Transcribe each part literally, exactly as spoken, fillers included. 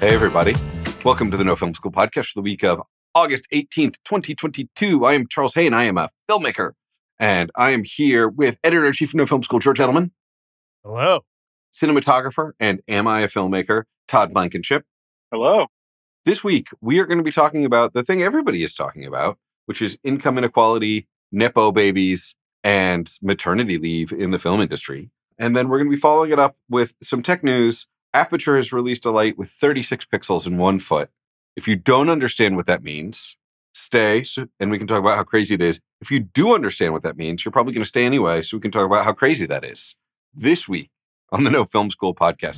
Hey, everybody. Welcome to the No Film School podcast for the week of August eighteenth, twenty twenty-two. I am Charles Hain. I am a filmmaker, and I am here with editor-in-chief of No Film School, George Edelman. Hello. Cinematographer and Am I a Filmmaker, Todd Blankenship. Hello. This week, we are going to be talking about the thing everybody is talking about, which is income inequality, Nepo babies, and maternity leave in the film industry. And then we're going to be following it up with some tech news. Aperture has released a light with thirty-six pixels in one foot. If you don't understand what that means, stay, so, and we can talk about how crazy it is. If you do understand what that means, you're probably going to stay anyway, so we can talk about how crazy that is. This week on the No Film School podcast.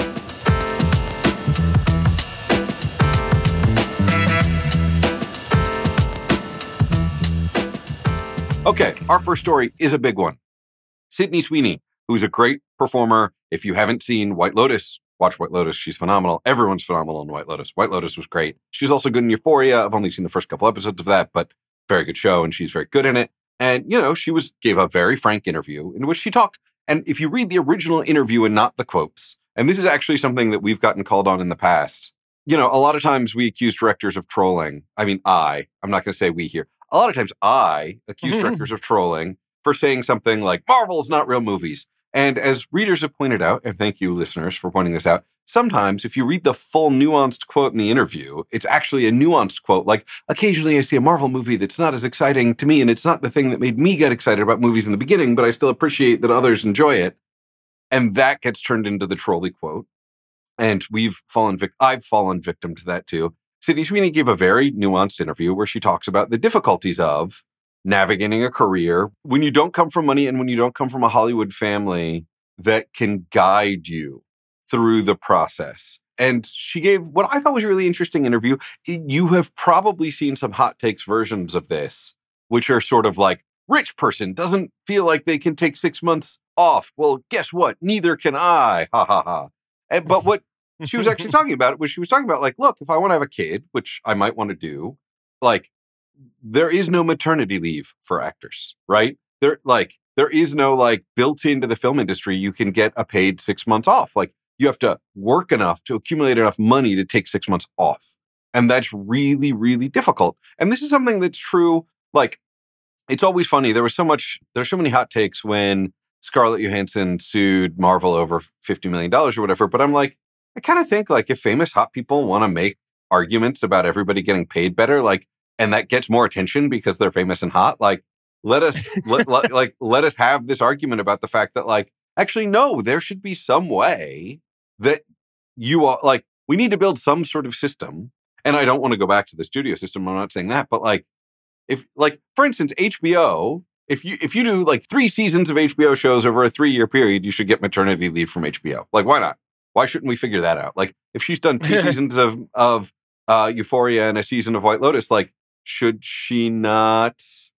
Okay, our first story is a big one. Sydney Sweeney, who's a great performer. If you haven't seen White Lotus, watch White Lotus. She's phenomenal. Everyone's phenomenal in White Lotus. White Lotus was great. She's also good in Euphoria. I've only seen the first couple episodes of that, but very good show, and she's very good in it. And, you know, she was gave a very frank interview in which she talked. And if you read the original interview and not the quotes, and this is actually something that we've gotten called on in the past, you know, a lot of times we accuse directors of trolling. I mean, I, I'm not going to say we here. A lot of times I accuse directors of trolling for saying something like, Marvel's not real movies. And as readers have pointed out, and thank you, listeners, for pointing this out, sometimes if you read the full nuanced quote in the interview, it's actually a nuanced quote. Like, occasionally I see a Marvel movie that's not as exciting to me, and it's not the thing that made me get excited about movies in the beginning, but I still appreciate that others enjoy it. And that gets turned into the trolley quote. And we've fallen, vic- I've fallen victim to that too. Sydney Sweeney gave a very nuanced interview where she talks about the difficulties of navigating a career when you don't come from money and when you don't come from a Hollywood family that can guide you through the process. And she gave what I thought was a really interesting interview. You have probably seen some hot takes versions of this, which are sort of like, rich person doesn't feel like they can take six months off. Well, guess what? Neither can I. Ha ha ha. And, but what she was actually talking about was she was talking about like, look, if I want to have a kid, which I might want to do, like, there is no maternity leave for actors, right? There, like, there is no like built into the film industry. You can get a paid six months off. Like, you have to work enough to accumulate enough money to take six months off, and that's really, really difficult. And this is something that's true. Like, it's always funny. There was so much. There's so many hot takes when Scarlett Johansson sued Marvel over fifty million dollars or whatever. But I'm like, I kind of think like if famous hot people want to make arguments about everybody getting paid better, like. And that gets more attention because they're famous and hot. Like, let us, let, let, like, let us have this argument about the fact that, like, actually, no, there should be some way that you are, like, we need to build some sort of system. And I don't want to go back to the studio system. I'm not saying that, but like, if, like, for instance, H B O, if you, if you do like three seasons of H B O shows over a three year period, you should get maternity leave from H B O. Like, why not? Why shouldn't we figure that out? Like, if she's done two seasons of, of, uh, Euphoria and a season of White Lotus, like, should she not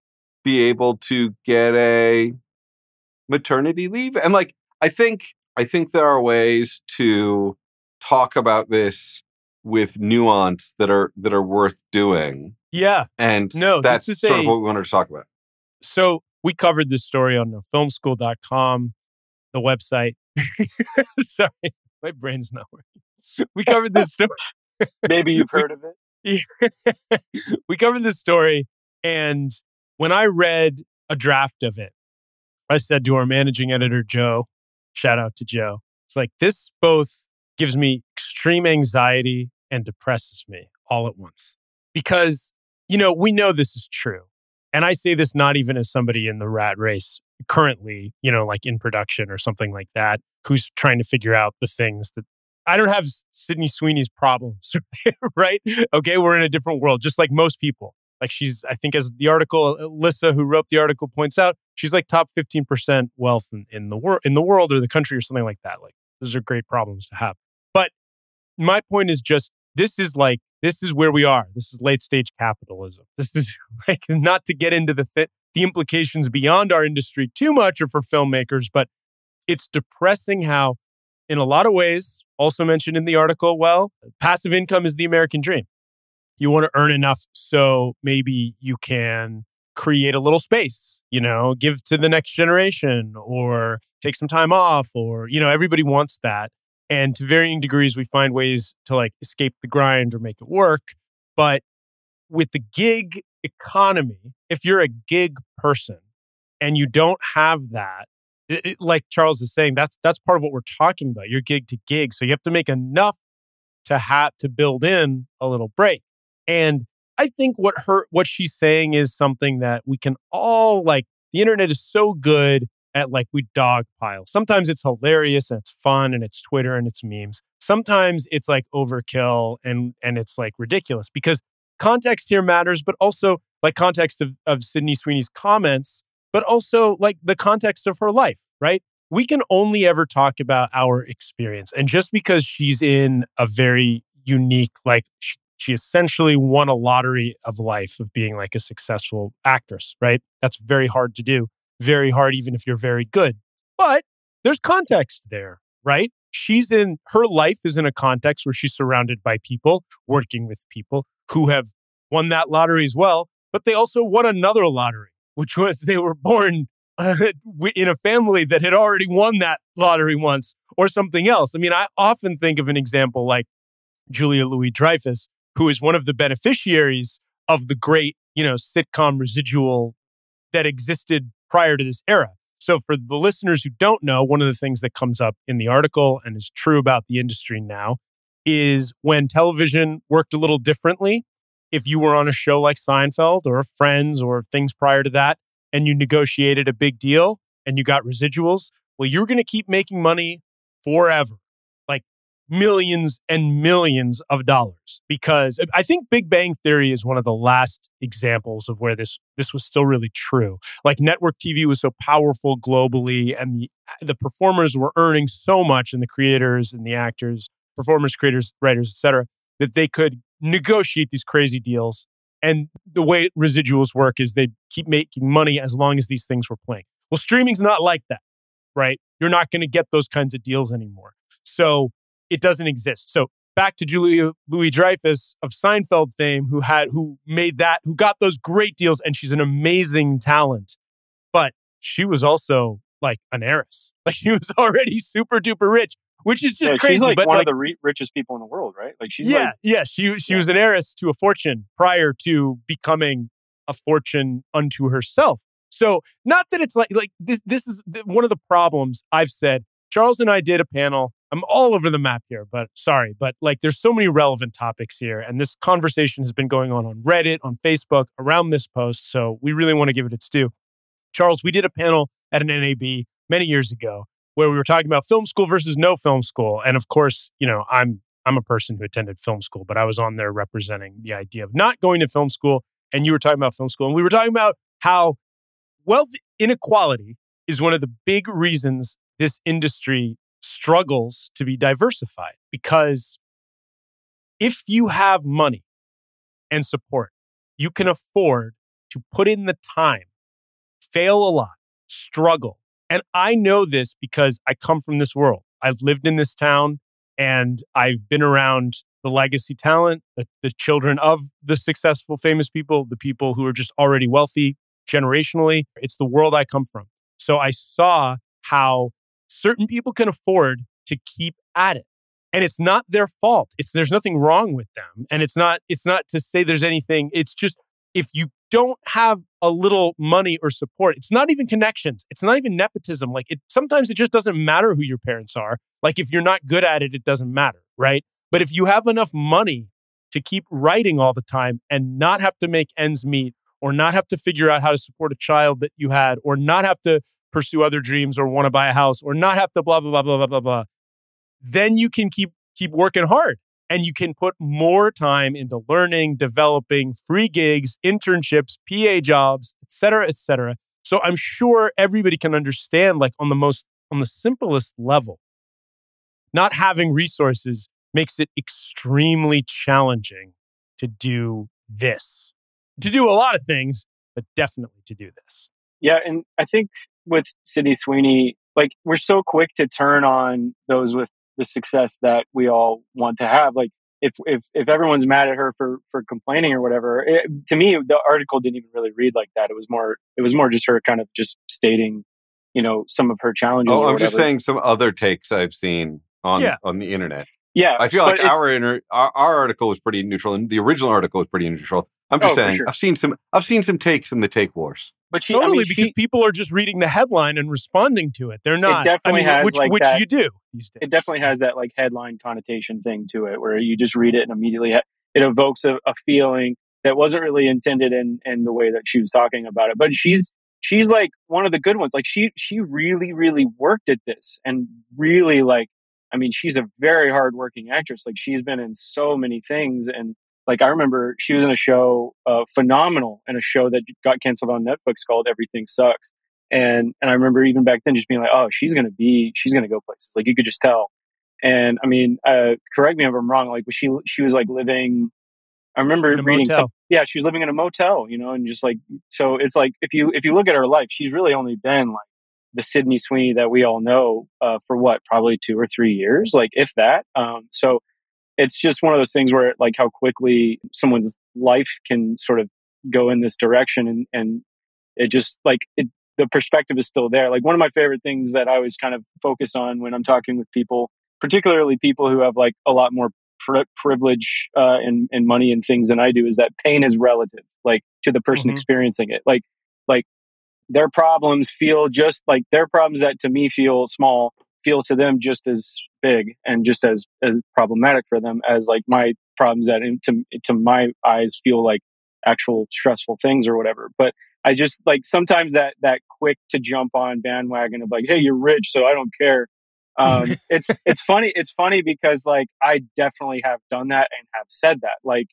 be able to get a maternity leave? And like, I think, I think there are ways to talk about this with nuance that are, that are worth doing. Yeah. And no, that's this is sort a, of what we wanted to talk about. So we covered this story on film school dot com, the website. Sorry, my brain's not working. We covered this story. Maybe you've heard of it. We covered this story, and when I read a draft of it, I said to our managing editor, Joe, shout out to Joe, it's like, this both gives me extreme anxiety and depresses me all at once. Because, you know, we know this is true. And I say this not even as somebody in the rat race currently, you know, like in production or something like that, who's trying to figure out the things that I don't have Sydney Sweeney's problems, right? Okay, we're in a different world, just like most people. Like she's, I think as the article, Alyssa, who wrote the article, points out, she's like top fifteen percent wealth in, in the world, in the world or the country or something like that. Like those are great problems to have. But my point is just, this is like, this is where we are. This is late stage capitalism. This is like, not to get into the th- the implications beyond our industry too much or for filmmakers, but it's depressing how, in a lot of ways, also mentioned in the article, well, passive income is the American dream. You want to earn enough so maybe you can create a little space, you know, give to the next generation or take some time off or, you know, everybody wants that. And to varying degrees, we find ways to like escape the grind or make it work. But with the gig economy, if you're a gig person and you don't have that, it, it- like Charles is saying, that's that's part of what we're talking about. You're gig to gig. So you have to make enough to have to build in a little break. And I think what her what she's saying is something that we can all like. The internet is so good at like we dogpile. Sometimes it's hilarious and it's fun and it's Twitter and it's memes. Sometimes it's like overkill and and it's like ridiculous because context here matters, but also like context of, of Sydney Sweeney's comments, but also like the context of her life, right? We can only ever talk about our experience. And just because she's in a very unique, like she, she essentially won a lottery of life of being like a successful actress, right? That's very hard to do. Very hard, even if you're very good. But there's context there, right? She's in, her life is in a context where she's surrounded by people, working with people who have won that lottery as well. But they also won another lottery, which was they were born uh, in a family that had already won that lottery once or something else. I mean, I often think of an example like Julia Louis-Dreyfus, who is one of the beneficiaries of the great, you know, sitcom residual that existed prior to this era. So for the listeners who don't know, one of the things that comes up in the article and is true about the industry now is when television worked a little differently. If you were on a show like Seinfeld or Friends or things prior to that, and you negotiated a big deal and you got residuals, well, you're going to keep making money forever, like millions and millions of dollars. Because I think Big Bang Theory is one of the last examples of where this this was still really true. Like network T V was so powerful globally, and the, the performers were earning so much, and the creators and the actors, performers, creators, writers, et cetera, that they could negotiate these crazy deals. And the way residuals work is they keep making money as long as these things were playing. Well, streaming's not like that, right? You're not going to get those kinds of deals anymore. So it doesn't exist. So back to Julia Louis-Dreyfus of Seinfeld fame, who had, who made that, who got those great deals, and she's an amazing talent. But she was also like an heiress. Like she was already super duper rich, which is just Yeah, crazy. she's like but one like, of the re- richest people in the world, right? Like she's yeah, like, yeah. She she Yeah. was an heiress to a fortune prior to becoming a fortune unto herself. So not that it's like like this. This is th- one of the problems I've said. Charles and I did a panel. I'm all over the map here, but sorry, but like there's so many relevant topics here, and this conversation has been going on on Reddit, on Facebook, around this post. So we really want to give it its due. Charles, we did a panel at an N A B many years ago where we were talking about film school versus no film school. And of course, you know, I'm I'm a person who attended film school, but I was on there representing the idea of not going to film school. And you were talking about film school. And we were talking about how wealth inequality is one of the big reasons this industry struggles to be diversified. Because if you have money and support, you can afford to put in the time, fail a lot, struggle. And I know this because I come from this world. I've lived in this town and I've been around the legacy talent, the, the children of the successful, famous people, the people who are just already wealthy generationally. It's the world I come from. So I saw how certain people can afford to keep at it. And it's not their fault. It's there's nothing wrong with them. And it's not it's not to say there's anything. It's just if you don't have a little money or support, it's not even connections. It's not even nepotism. Like it sometimes it just doesn't matter who your parents are. Like if you're not good at it, it doesn't matter, right? But if you have enough money to keep writing all the time and not have to make ends meet, or not have to figure out how to support a child that you had, or not have to pursue other dreams or want to buy a house, or not have to blah, blah, blah, blah, blah, blah, blah, then you can keep keep working hard. And you can put more time into learning, developing, free gigs, internships, P A jobs, et cetera, et cetera. So I'm sure everybody can understand, like on the most, on the simplest level, not having resources makes it extremely challenging to do this, to do a lot of things, but definitely to do this. yeah. And I think with Sydney Sweeney, like we're so quick to turn on those with the success that we all want to have. Like if if if everyone's mad at her for for complaining or whatever, it, to me the article didn't even really read like that. It was more it was more just her kind of just stating, you know, some of her challenges. Oh, or I'm whatever. just saying some other takes I've seen on Yeah. on the internet. Yeah, I feel but like it's- our, inter- our our article was pretty neutral, and the original article was pretty neutral. I'm just Oh, for saying, sure. I've seen some I've seen some takes in the take wars. But she, Totally, I mean, because she, people are just reading the headline and responding to it. They're not. definitely I mean, has, which like, which that- you do these days. it definitely has that like headline connotation thing to it, where you just read it and immediately ha- it evokes a, a feeling that wasn't really intended in in the way that she was talking about it. But she's she's like one of the good ones. Like she she really really worked at this, and really like I mean, she's a very hardworking actress. Like she's been in so many things, and like I remember she was in a show, uh, phenomenal, in a show that got canceled on Netflix called Everything Sucks. And and I remember even back then just being like, oh, she's gonna be, she's gonna go places. Like you could just tell. And I mean, uh, correct me if I'm wrong. Like she she was like living. I remember In a reading motel. some. Yeah, she was living in a motel, you know, and just like so. It's like if you if you look at her life, she's really only been like the Sydney Sweeney that we all know uh, for what, probably two or three years, like if that. Um, so it's just one of those things where like how quickly someone's life can sort of go in this direction, and and it just like it, the perspective is still there. Like one of my favorite things that I always kind of focus on when I'm talking with people, particularly people who have like a lot more pri- privilege uh, and, and money and things than I do, is that pain is relative, like to the person Mhm. experiencing it. Like, like their problems feel just like their problems that to me feel small, feel to them just as big and just as, as problematic for them as like my problems that in, to, to my eyes feel like actual stressful things or whatever. But I just like sometimes that, that quick to jump on bandwagon of like, hey, you're rich, so I don't care. Um, it's, it's funny. It's funny because like, I definitely have done that and have said that. Like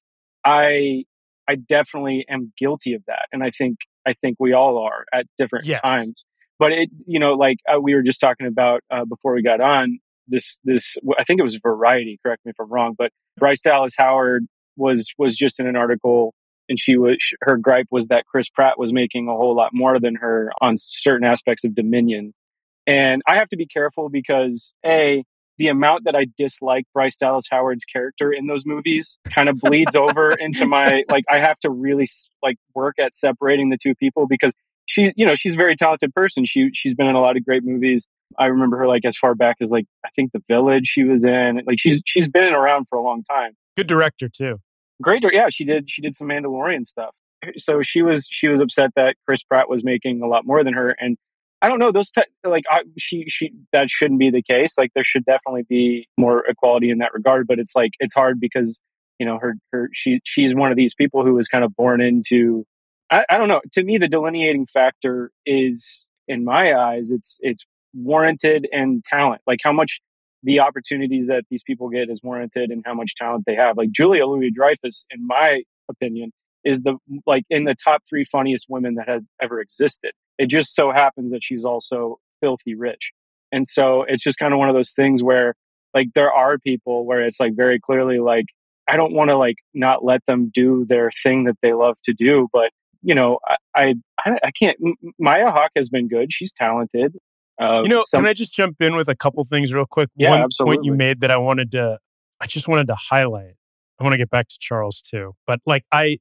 I, I definitely am guilty of that. And I think, I think we all are at different Yes. times. But it, you know, like uh, we were just talking about uh, before we got on this, this, I think it was Variety, correct me if I'm wrong, but Bryce Dallas Howard was, was just in an article, and she was, her gripe was that Chris Pratt was making a whole lot more than her on certain aspects of Dominion. And I have to be careful because A, the amount that I dislike Bryce Dallas Howard's character in those movies kind of bleeds over into my, like, I have to really like work at separating the two people because she's, you know, she's a very talented person. She, she's been in a lot of great movies. I remember her like as far back as like, I think The Village she was in. Like she's, she's been around for a long time. Good director too. Great. Yeah, she did, she did some Mandalorian stuff. So she was, she was upset that Chris Pratt was making a lot more than her. And I don't know those te- like I, she she that shouldn't be the case. Like there should definitely be more equality in that regard. But it's like it's hard because you know her her she she's one of these people who was kind of born into. I, I don't know. To me, the delineating factor is in my eyes, it's it's warranted and talent. Like how much the opportunities that these people get is warranted and how much talent they have. Like Julia Louis-Dreyfus, in my opinion, is the like in the top three funniest women that have ever existed. It just so happens that she's also filthy rich. And so it's just kind of one of those things where like there are people where it's like very clearly like I don't want to like not let them do their thing that they love to do, but you know, I I, I can't. Maya Hawke has been good. She's talented. Uh, You know, some, can I just jump in with a couple things real quick? Yeah, One absolutely. point you made that I wanted to, I just wanted to highlight. I want to get back to Charles too, but like I,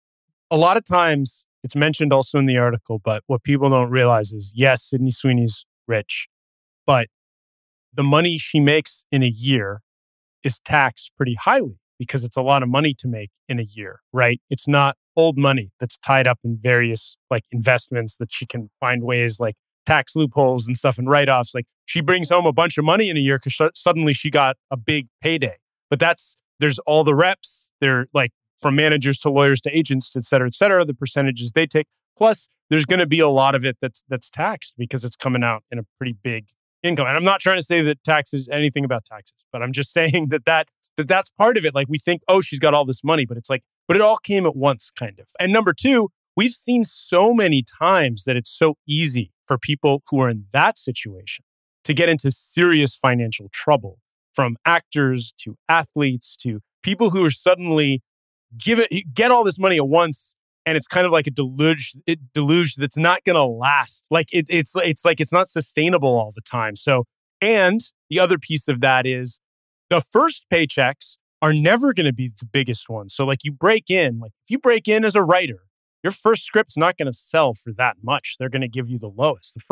a lot of times it's mentioned also in the article, but what people don't realize is yes, Sydney Sweeney's rich, but the money she makes in a year is taxed pretty highly because it's a lot of money to make in a year, right? It's not old money that's tied up in various like investments that she can find ways like tax loopholes and stuff and write-offs. Like she brings home a bunch of money in a year because sh- suddenly she got a big payday. But that's, there's all the reps. They're like from managers to lawyers to agents, et cetera, et cetera, the percentages they take. Plus there's going to be a lot of it that's, that's taxed because it's coming out in a pretty big income. And I'm not trying to say that taxes, anything about taxes, but I'm just saying that, that, that that's part of it. Like we think, oh, she's got all this money, but it's like, but it all came at once kind of. And number two, we've seen so many times that it's so easy for people who are in that situation to get into serious financial trouble, from actors to athletes to people who are suddenly give it, get all this money at once. And it's kind of like a deluge, it, deluge that's not going to last. Like it, it's, it's like, it's not sustainable all the time. So, and the other piece of that is the first paychecks are never going to be the biggest ones. So like you break in, like if you break in as a writer, your first script's not going to sell for that much. They're going to give you the lowest. The first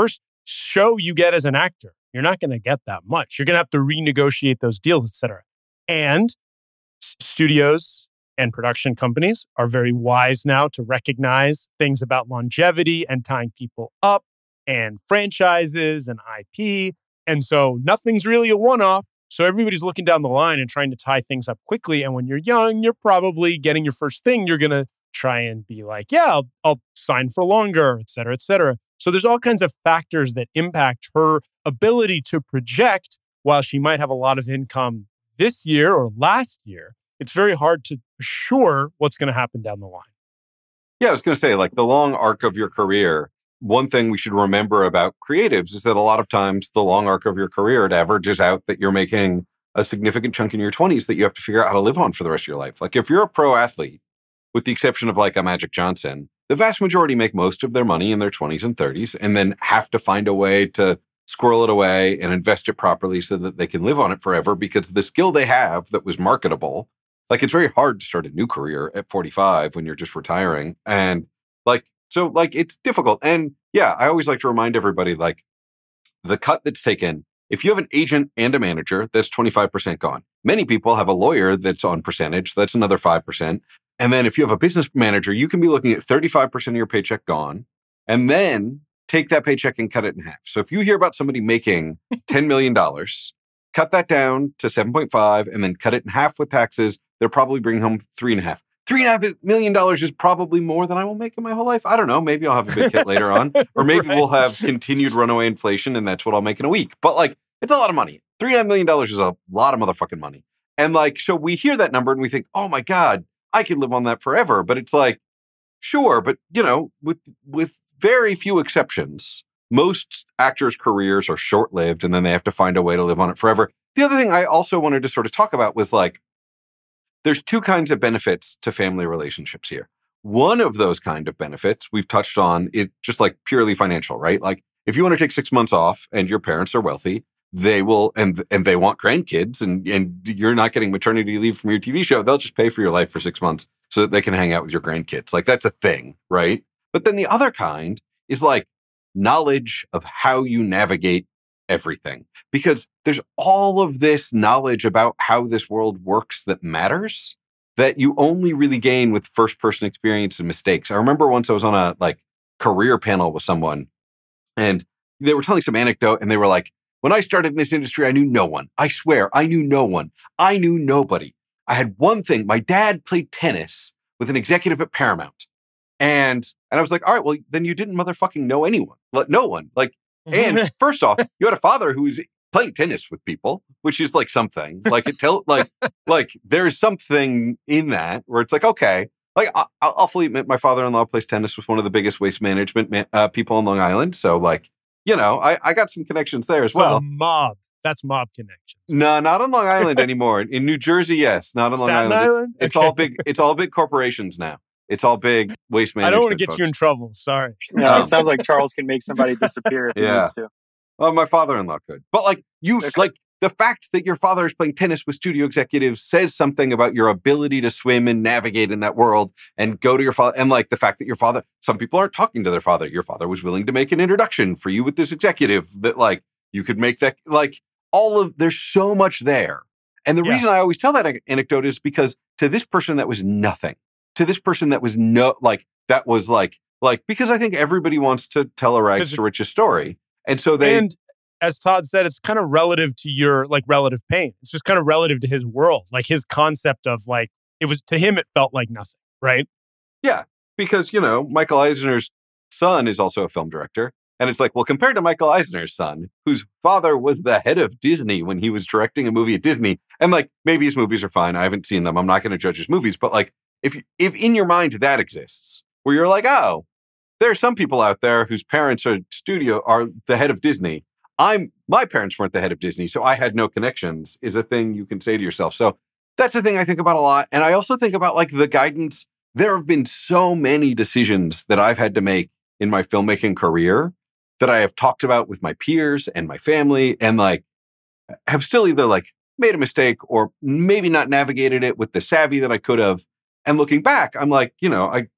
show you get as an actor. You're not going to get that much. You're going to have to renegotiate those deals, et cetera. And s- studios and production companies are very wise now to recognize things about longevity and tying people up and franchises and I P. And so nothing's really a one-off. So everybody's looking down the line and trying to tie things up quickly. And when you're young, you're probably getting your first thing. You're going to try and be like, yeah, I'll, I'll sign for longer, et cetera, et cetera. So there's all kinds of factors that impact her ability to project. While she might have a lot of income this year or last year, it's very hard to assure what's going to happen down the line. Yeah, I was going to say, like, the long arc of your career, one thing we should remember about creatives is that a lot of times the long arc of your career, it averages out that you're making a significant chunk in your twenties that you have to figure out how to live on for the rest of your life. Like, if you're a pro athlete, with the exception of like a Magic Johnson, the vast majority make most of their money in their twenties and thirties and then have to find a way to squirrel it away and invest it properly so that they can live on it forever, because the skill they have that was marketable, like, it's very hard to start a new career at forty-five when you're just retiring. And like, so like, it's difficult. And yeah, I always like to remind everybody, like, the cut that's taken, if you have an agent and a manager, that's twenty-five percent gone. Many people have a lawyer that's on percentage, that's another five percent. And then if you have a business manager, you can be looking at thirty-five percent of your paycheck gone, and then take that paycheck and cut it in half. So if you hear about somebody making ten million dollars, cut that down to seven point five and then cut it in half with taxes, they're probably bringing home three and a half. Three and a half million dollars is probably more than I will make in my whole life. I don't know. Maybe I'll have a big hit later on, or maybe right. we'll have continued runaway inflation and that's what I'll make in a week. But like, it's a lot of money. Three and a half million dollars is a lot of motherfucking money. And like, so we hear that number and we think, oh my God, I could live on that forever. But it's like, sure. But you know, with, with very few exceptions, most actors' careers are short-lived and then they have to find a way to live on it forever. The other thing I also wanted to sort of talk about was like, there's two kinds of benefits to family relationships here. One of those kind of benefits we've touched on is just like purely financial, right? Like if you want to take six months off and your parents are wealthy, they will, and and they want grandkids and, and you're not getting maternity leave from your T V show, they'll just pay for your life for six months so that they can hang out with your grandkids. Like that's a thing, right? But then the other kind is like knowledge of how you navigate everything, because there's all of this knowledge about how this world works that matters that you only really gain with first person experience and mistakes. I remember once I was on a like career panel with someone and they were telling some anecdote and they were like, when I started in this industry, I knew no one. I swear, I knew no one. I knew nobody. I had one thing. My dad played tennis with an executive at Paramount. And, and I was like, all right, well, then you didn't motherfucking know anyone. Like, no one. Like, and first off, you had a father who was playing tennis with people, which is like something. Like it tell like like there's something in that where it's like, okay, like I, I'll fully admit my father-in-law plays tennis with one of the biggest waste management man, uh, people on Long Island. So like, you know, I, I got some connections there as so well. Mob. That's mob connections. No, not on Long Island anymore. In New Jersey, yes. Not on Long Staten Island. Island? It's Okay. all big. It's all big corporations now. It's all big waste management. I don't want to get folks. you in trouble. Sorry. Yeah, Um, it sounds like Charles can make somebody disappear if he Yeah. needs to. Well, my father-in-law could. But like you, Okay. like the fact that your father is playing tennis with studio executives says something about your ability to swim and navigate in that world and go to your father. And like the fact that your father, some people aren't talking to their father. Your father was willing to make an introduction for you with this executive that like you could make that, like all of, there's so much there. And the Yeah. reason I always tell that anecdote is because to this person, that was nothing. To this person, that was no, like, that was like, like, because I think everybody wants to tell a rags to riches story. And so they, And as Todd said, it's kind of relative to your like relative pain. It's just kind of relative to his world, like his concept of like, it was to him, it felt like nothing, right? yeah, because, you know, Michael Eisner's son is also a film director. And it's like, well, compared to Michael Eisner's son, whose father was the head of Disney when he was directing a movie at Disney. And like, maybe his movies are fine. I haven't seen them. I'm not going to judge his movies. But like, if, if in your mind that exists, where you're like, oh, there are some people out there whose parents are studio, are the head of Disney. I'm, my parents weren't the head of Disney, so I had no connections, is a thing you can say to yourself. So that's a thing I think about a lot. And I also think about like the guidance. There have been so many decisions that I've had to make in my filmmaking career that I have talked about with my peers and my family and like have still either like made a mistake or maybe not navigated it with the savvy that I could have. And looking back, I'm like, you know, I,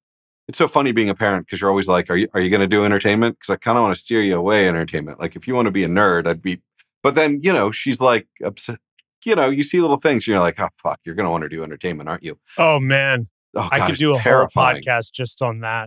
It's so funny being a parent because you're always like, are you are you going to do entertainment? Because I kind of want to steer you away entertainment. Like if you want to be a nerd, I'd be. But then you know she's like, upset. You know, you see little things, and you're like, oh fuck, you're going to want to do entertainment, aren't you? Oh man, oh, I God, could do a terrifying. whole podcast just on that.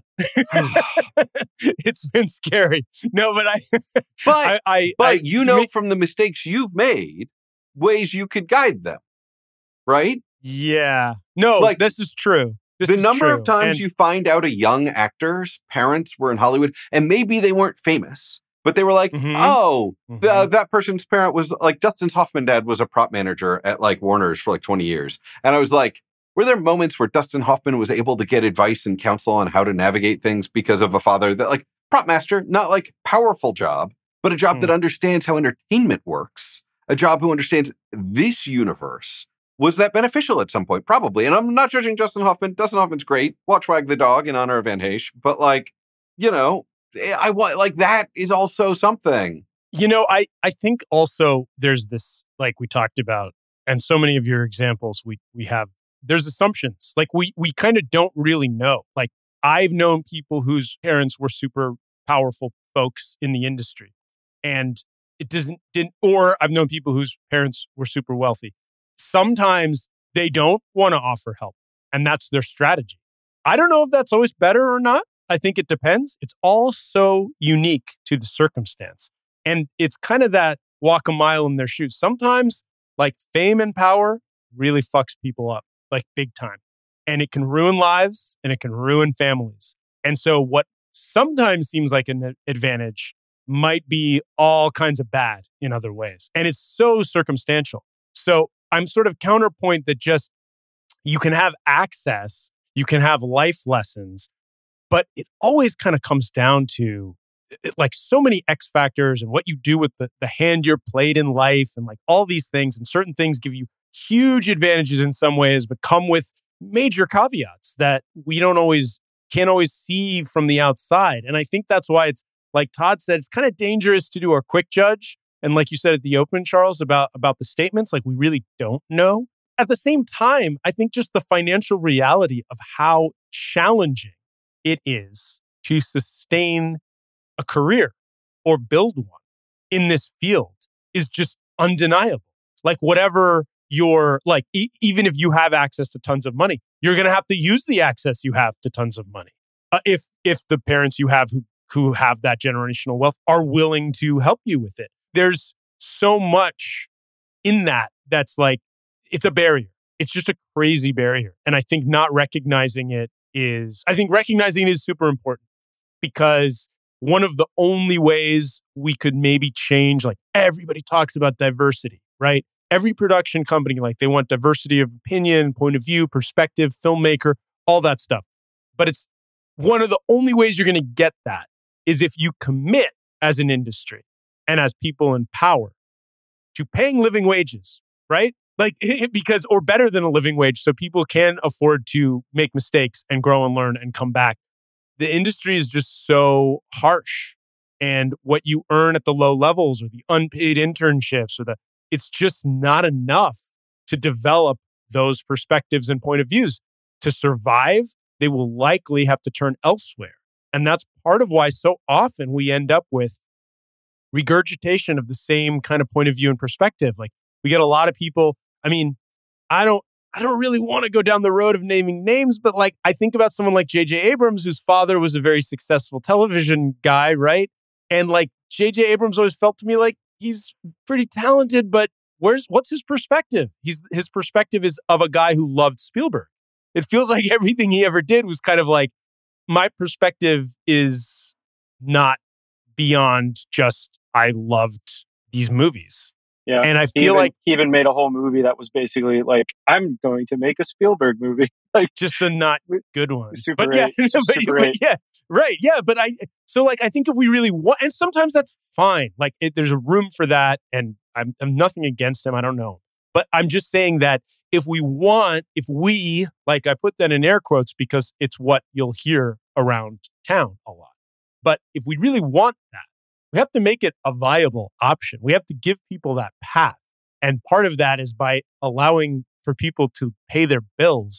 It's been scary. No, but I, but I, I but I, you know from the mistakes you've made, ways you could guide them, right? Yeah. No, like this is true. This the is number true. of times and, you find out a young actor's parents were in Hollywood, and maybe they weren't famous, but they were like, mm-hmm. oh, mm-hmm. the, that person's parent was like Dustin Hoffman dad was a prop manager at like Warner's for like twenty years. And I was like, were there moments where Dustin Hoffman was able to get advice and counsel on how to navigate things because of a father that like prop master, not like powerful job, but a job mm. that understands how entertainment works, a job who understands this universe. Was that beneficial at some point? Probably. And I'm not judging Dustin Hoffman. Dustin Hoffman's great. Watch Wag the Dog in honor of Van Heesch. But like, you know, I want like that is also something. You know, I, I think also there's this, like we talked about, and so many of your examples we we have, there's assumptions. Like we we kind of don't really know. Like I've known people whose parents were super powerful folks in the industry. And it doesn't, didn't, or I've known people whose parents were super wealthy. Sometimes they don't want to offer help, and that's their strategy. I don't know if that's always better or not. I think it depends. It's all so unique to the circumstance. And it's kind of that walk a mile in their shoes. Sometimes, like fame and power really fucks people up, like big time. And it can ruin lives and it can ruin families. And so what sometimes seems like an advantage might be all kinds of bad in other ways. And it's so circumstantial. So I'm sort of counterpoint that just you can have access, you can have life lessons, but it always kind of comes down to like so many X factors and what you do with the, the hand you're played in life and like all these things. And certain things give you huge advantages in some ways, but come with major caveats that we don't always, can't always see from the outside. And I think that's why it's, like Todd said, it's kind of dangerous to do a quick judge. And like you said at the open, Charles, about, about the statements, like we really don't know. At the same time, I think just the financial reality of how challenging it is to sustain a career or build one in this field is just undeniable. Like whatever your, like, e- even if you have access to tons of money, you're going to have to use the access you have to tons of money. Uh, if, if the parents you have who, who have that generational wealth are willing to help you with it. There's so much in that that's like, it's a barrier. It's just a crazy barrier. And I think not recognizing it is, I think recognizing it is super important because one of the only ways we could maybe change, like everybody talks about diversity, right? Every production company, like they want diversity of opinion, point of view, perspective, filmmaker, all that stuff. But it's one of the only ways you're going to get that is if you commit as an industry and as people in power to paying living wages, right? Like, because, or better than a living wage, so people can afford to make mistakes and grow and learn and come back. The industry is just so harsh. And what you earn at the low levels or the unpaid internships or the, it's just not enough to develop those perspectives and point of views. To survive, they will likely have to turn elsewhere. And that's part of why so often we end up with regurgitation of the same kind of point of view and perspective. Like we get a lot of people, I mean, I don't I don't really want to go down the road of naming names, but like I think about someone like J J Abrams, whose father was a very successful television guy, right? And like J J Abrams always felt to me like he's pretty talented, but where's what's his perspective? He's his perspective is of a guy who loved Spielberg. It feels like everything he ever did was kind of like, my perspective is not beyond just I loved these movies. Yeah. And I feel he even, like he even made a whole movie that was basically like, I'm going to make a Spielberg movie. Like just a not good one. Super but yeah, eight, but, super but eight. yeah, right. Yeah. But I, so like, I think if we really want, and sometimes that's fine. Like it, there's a room for that. And I'm, I'm nothing against him. I don't know. But I'm just saying that if we want, if we, like I put that in air quotes because it's what you'll hear around town a lot. But if we really want that, we have to make it a viable option. We have to give people that path. And part of that is by allowing for people to pay their bills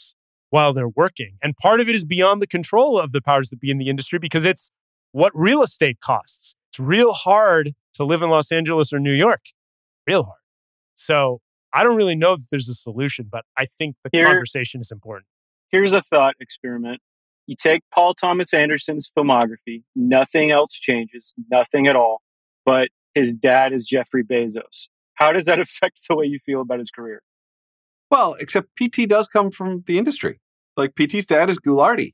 while they're working. And part of it is beyond the control of the powers that be in the industry because it's what real estate costs. It's real hard to live in Los Angeles or New York. Real hard. So I don't really know that there's a solution, but I think the Here, conversation is important. Here's a thought experiment. You take Paul Thomas Anderson's filmography, nothing else changes, nothing at all, but his dad is Jeffrey Bezos. How does that affect the way you feel about his career? Well, except P T does come from the industry. Like P T's dad is Ghoulardi.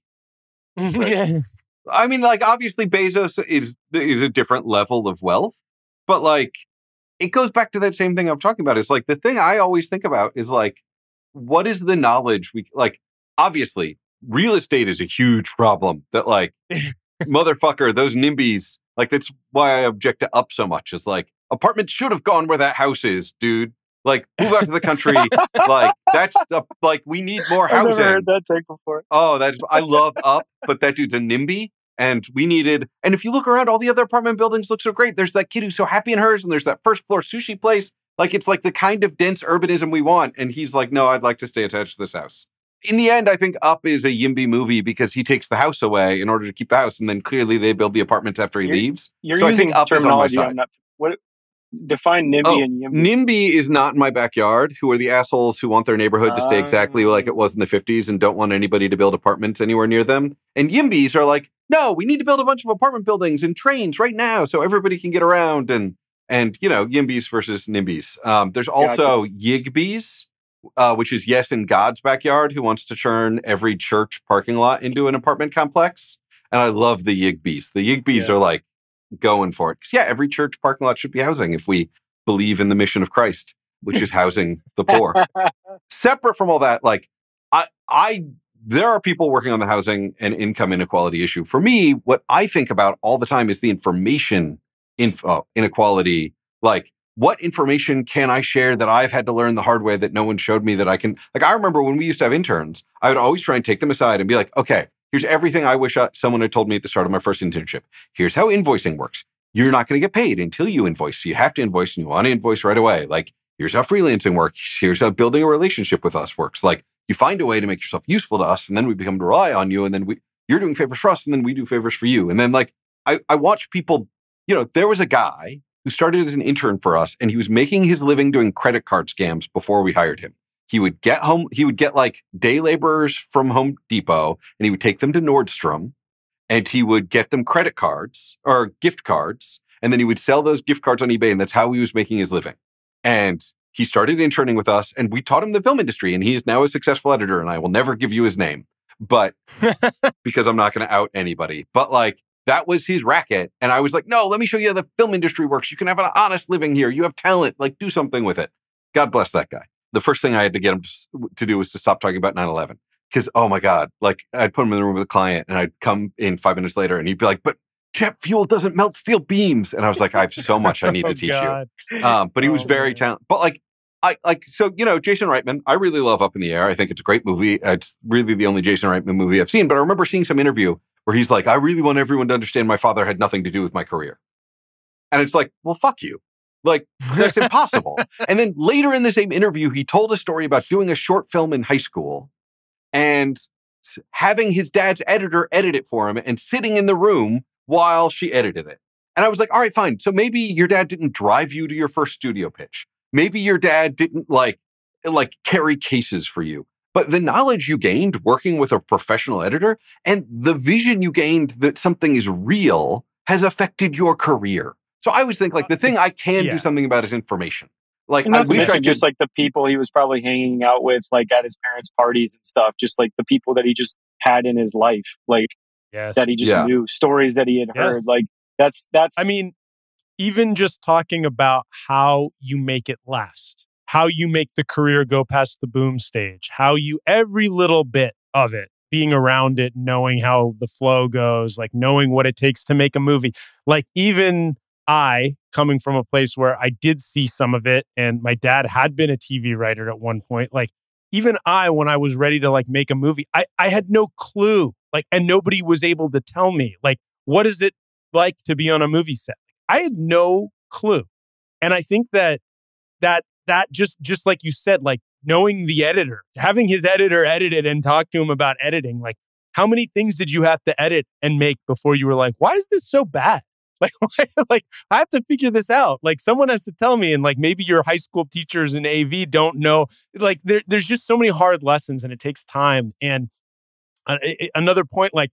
Right. I mean, like obviously Bezos is is a different level of wealth, but like it goes back to that same thing I'm talking about. It's like the thing I always think about is like, what is the knowledge we like? Obviously, real estate is a huge problem. That like, motherfucker, those NIMBYs. Like that's why I object to Up so much. Is like apartments should have gone where that house is, dude. Like move out to the country. Like that's the, like we need more housing. I've never heard that take before. Oh, that's I love Up, but that dude's a NIMBY. And we needed, and if you look around, all the other apartment buildings look so great. There's that kid who's so happy in hers, and there's that first floor sushi place. Like it's like the kind of dense urbanism we want. And he's like, no, I'd like to stay attached to this house. In the end, I think Up is a YIMBY movie because he takes the house away in order to keep the house, and then clearly they build the apartments after he You're, leaves. You're so I using think Up is on my terminology side. I'm not. What define NIMBY Oh, and YIMBY? NIMBY is not in my backyard. Who are the assholes who want their neighborhood to stay exactly like it was in the fifties and don't want anybody to build apartments anywhere near them? And YIMBYs are like, no, we need to build a bunch of apartment buildings and trains right now so everybody can get around. And, and you know, YIMBYs versus NIMBYs. Um, there's also gotcha. YIGBYs, uh, which is Yes in God's Backyard, who wants to turn every church parking lot into an apartment complex. And I love the YIGBYs. The YIGBYs yeah. are like going for it. Because, yeah, every church parking lot should be housing if we believe in the mission of Christ, which is housing the poor. Separate from all that, like, I, I, there are people working on the housing and income inequality issue. For me, what I think about all the time is the information info inequality. Like, what information can I share that I've had to learn the hard way that no one showed me that I can? Like, I remember when we used to have interns, I would always try and take them aside and be like, okay, here's everything I wish I, someone had told me at the start of my first internship. Here's how invoicing works. You're not going to get paid until you invoice. So you have to invoice and you want to invoice right away. Like, here's how freelancing works. Here's how building a relationship with us works. Like, you find a way to make yourself useful to us, and then we become to rely on you, and then we you're doing favors for us, and then we do favors for you. And then, like, I, I watch people, you know, there was a guy who started as an intern for us, and he was making his living doing credit card scams before we hired him. He would get home, he would get like day laborers from Home Depot, and he would take them to Nordstrom, and he would get them credit cards or gift cards, and then he would sell those gift cards on eBay, and that's how he was making his living. And he started interning with us, and we taught him the film industry, and he is now a successful editor, and I will never give you his name, but because I'm not going to out anybody. But like, that was his racket. And I was like, no, let me show you how the film industry works. You can have an honest living here. You have talent. Like, do something with it. God bless that guy. The first thing I had to get him to, to do was to stop talking about nine eleven. Because, oh my God, like I'd put him in the room with a client, and I'd come in five minutes later, and he'd be like, but jet fuel doesn't melt steel beams. And I was like, I have so much I need to oh, teach God. you. Um, but he was oh, very talented. But like, I like, so, you know, Jason Reitman, I really love Up in the Air. I think it's a great movie. It's really the only Jason Reitman movie I've seen. But I remember seeing some interview where he's like, I really want everyone to understand my father had nothing to do with my career. And it's like, well, fuck you. Like, that's impossible. And then later in the same interview, he told a story about doing a short film in high school and having his dad's editor edit it for him and sitting in the room while she edited it. And I was like, all right, fine. So maybe your dad didn't drive you to your first studio pitch. Maybe your dad didn't like, like carry cases for you. But the knowledge you gained working with a professional editor and the vision you gained that something is real has affected your career. So I always think like the thing I can yeah. do something about is information. Like, and I not to wish I mention could just like the people he was probably hanging out with, like at his parents' parties and stuff, just like the people that he just had in his life, like yes. that he just yeah. knew, stories that he had yes. heard. Like that's, that's, I mean, even just talking about how you make it last, how you make the career go past the boom stage, how you, every little bit of it, being around it, knowing how the flow goes, like knowing what it takes to make a movie. Like even I, coming from a place where I did see some of it, and my dad had been a T V writer at one point, like even I, when I was ready to like make a movie, I, I had no clue, like, and nobody was able to tell me, like, what is it like to be on a movie set? I had no clue. And I think that, that, that just, just like you said, like knowing the editor, having his editor edit it and talk to him about editing. Like, how many things did you have to edit and make before you were like, why is this so bad? Like, why, like I have to figure this out. Like, someone has to tell me. And like, maybe your high school teachers in A V don't know. Like, there, there's just so many hard lessons, and it takes time. And uh, another point, like,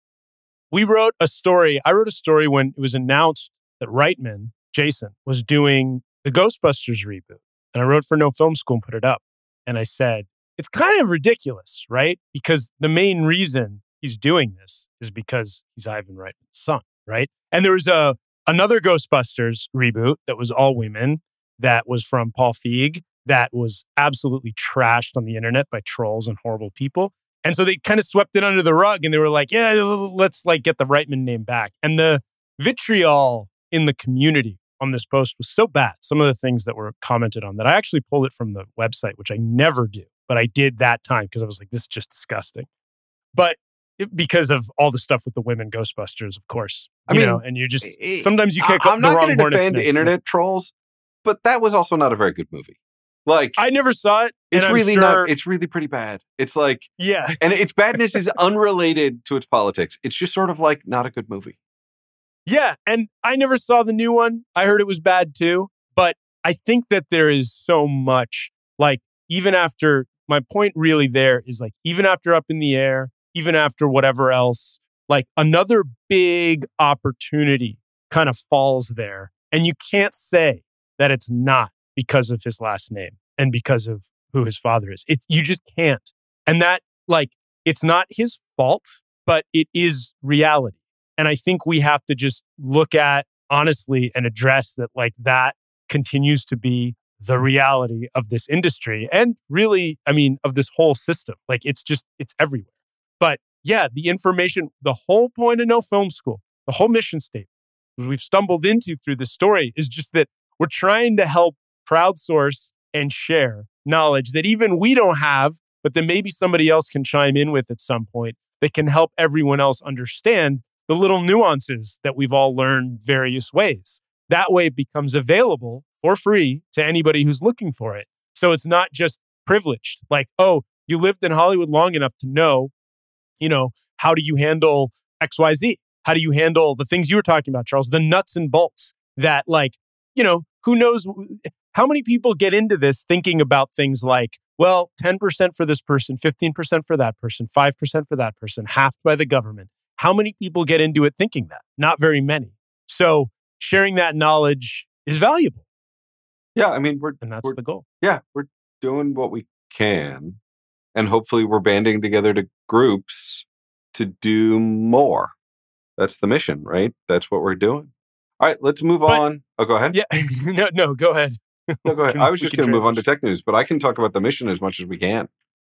we wrote a story. I wrote a story when it was announced that Reitman, Jason, was doing the Ghostbusters reboot. And I wrote for No Film School and put it up. And I said, it's kind of ridiculous, right? Because the main reason he's doing this is because he's Ivan Reitman's son, right? And there was a another Ghostbusters reboot that was all women, that was from Paul Feig, that was absolutely trashed on the internet by trolls and horrible people. And so they kind of swept it under the rug, and they were like, yeah, let's like get the Reitman name back. And the vitriol in the community on this post was so bad. Some of the things that were commented on that I actually pulled it from the website, which I never do, but I did that time because I was like, this is just disgusting. But it, because of all the stuff with the women Ghostbusters, of course, you I mean, know, and you just, sometimes you kick I'm up the wrong I'm not going to defend internet trolls, but that was also not a very good movie. Like, I never saw it. It's and really I'm sure, not, it's really pretty bad. It's like, yeah. And its badness is unrelated to its politics. It's just sort of like not a good movie. Yeah. And I never saw the new one. I heard it was bad too. But I think that there is so much, like, even after, my point really there is like, even after Up in the Air, even after whatever else, like another big opportunity kind of falls there. And you can't say that it's not because of his last name and because of who his father is. It's, you just can't. And that, like, it's not his fault, but it is reality. And I think we have to just look at honestly and address that, like, that continues to be the reality of this industry. And really, I mean, of this whole system. Like, it's just, it's everywhere. But yeah, the information, the whole point of No Film School, the whole mission statement we've stumbled into through this story is just that we're trying to help crowdsource and share knowledge that even we don't have, but that maybe somebody else can chime in with at some point that can help everyone else understand the little nuances that we've all learned various ways. That way it becomes available for free to anybody who's looking for it. So it's not just privileged. Like, oh, you lived in Hollywood long enough to know, you know, how do you handle X Y Z? How do you handle the things you were talking about, Charles, the nuts and bolts that, like, you know, who knows how many people get into this thinking about things like, well, ten percent for this person, fifteen percent for that person, five percent for that person, halved by the government. How many people get into it thinking that? Not very many. So sharing that knowledge is valuable. Yeah, I mean, we're... And that's we're, the goal. Yeah, we're doing what we can. And hopefully we're banding together to groups to do more. That's the mission, right? That's what we're doing. All right, let's move but, on. Oh, go ahead. Yeah, no, no, go ahead. No, go ahead. I was just going to move on to tech news, but I can talk about the mission as much as we can.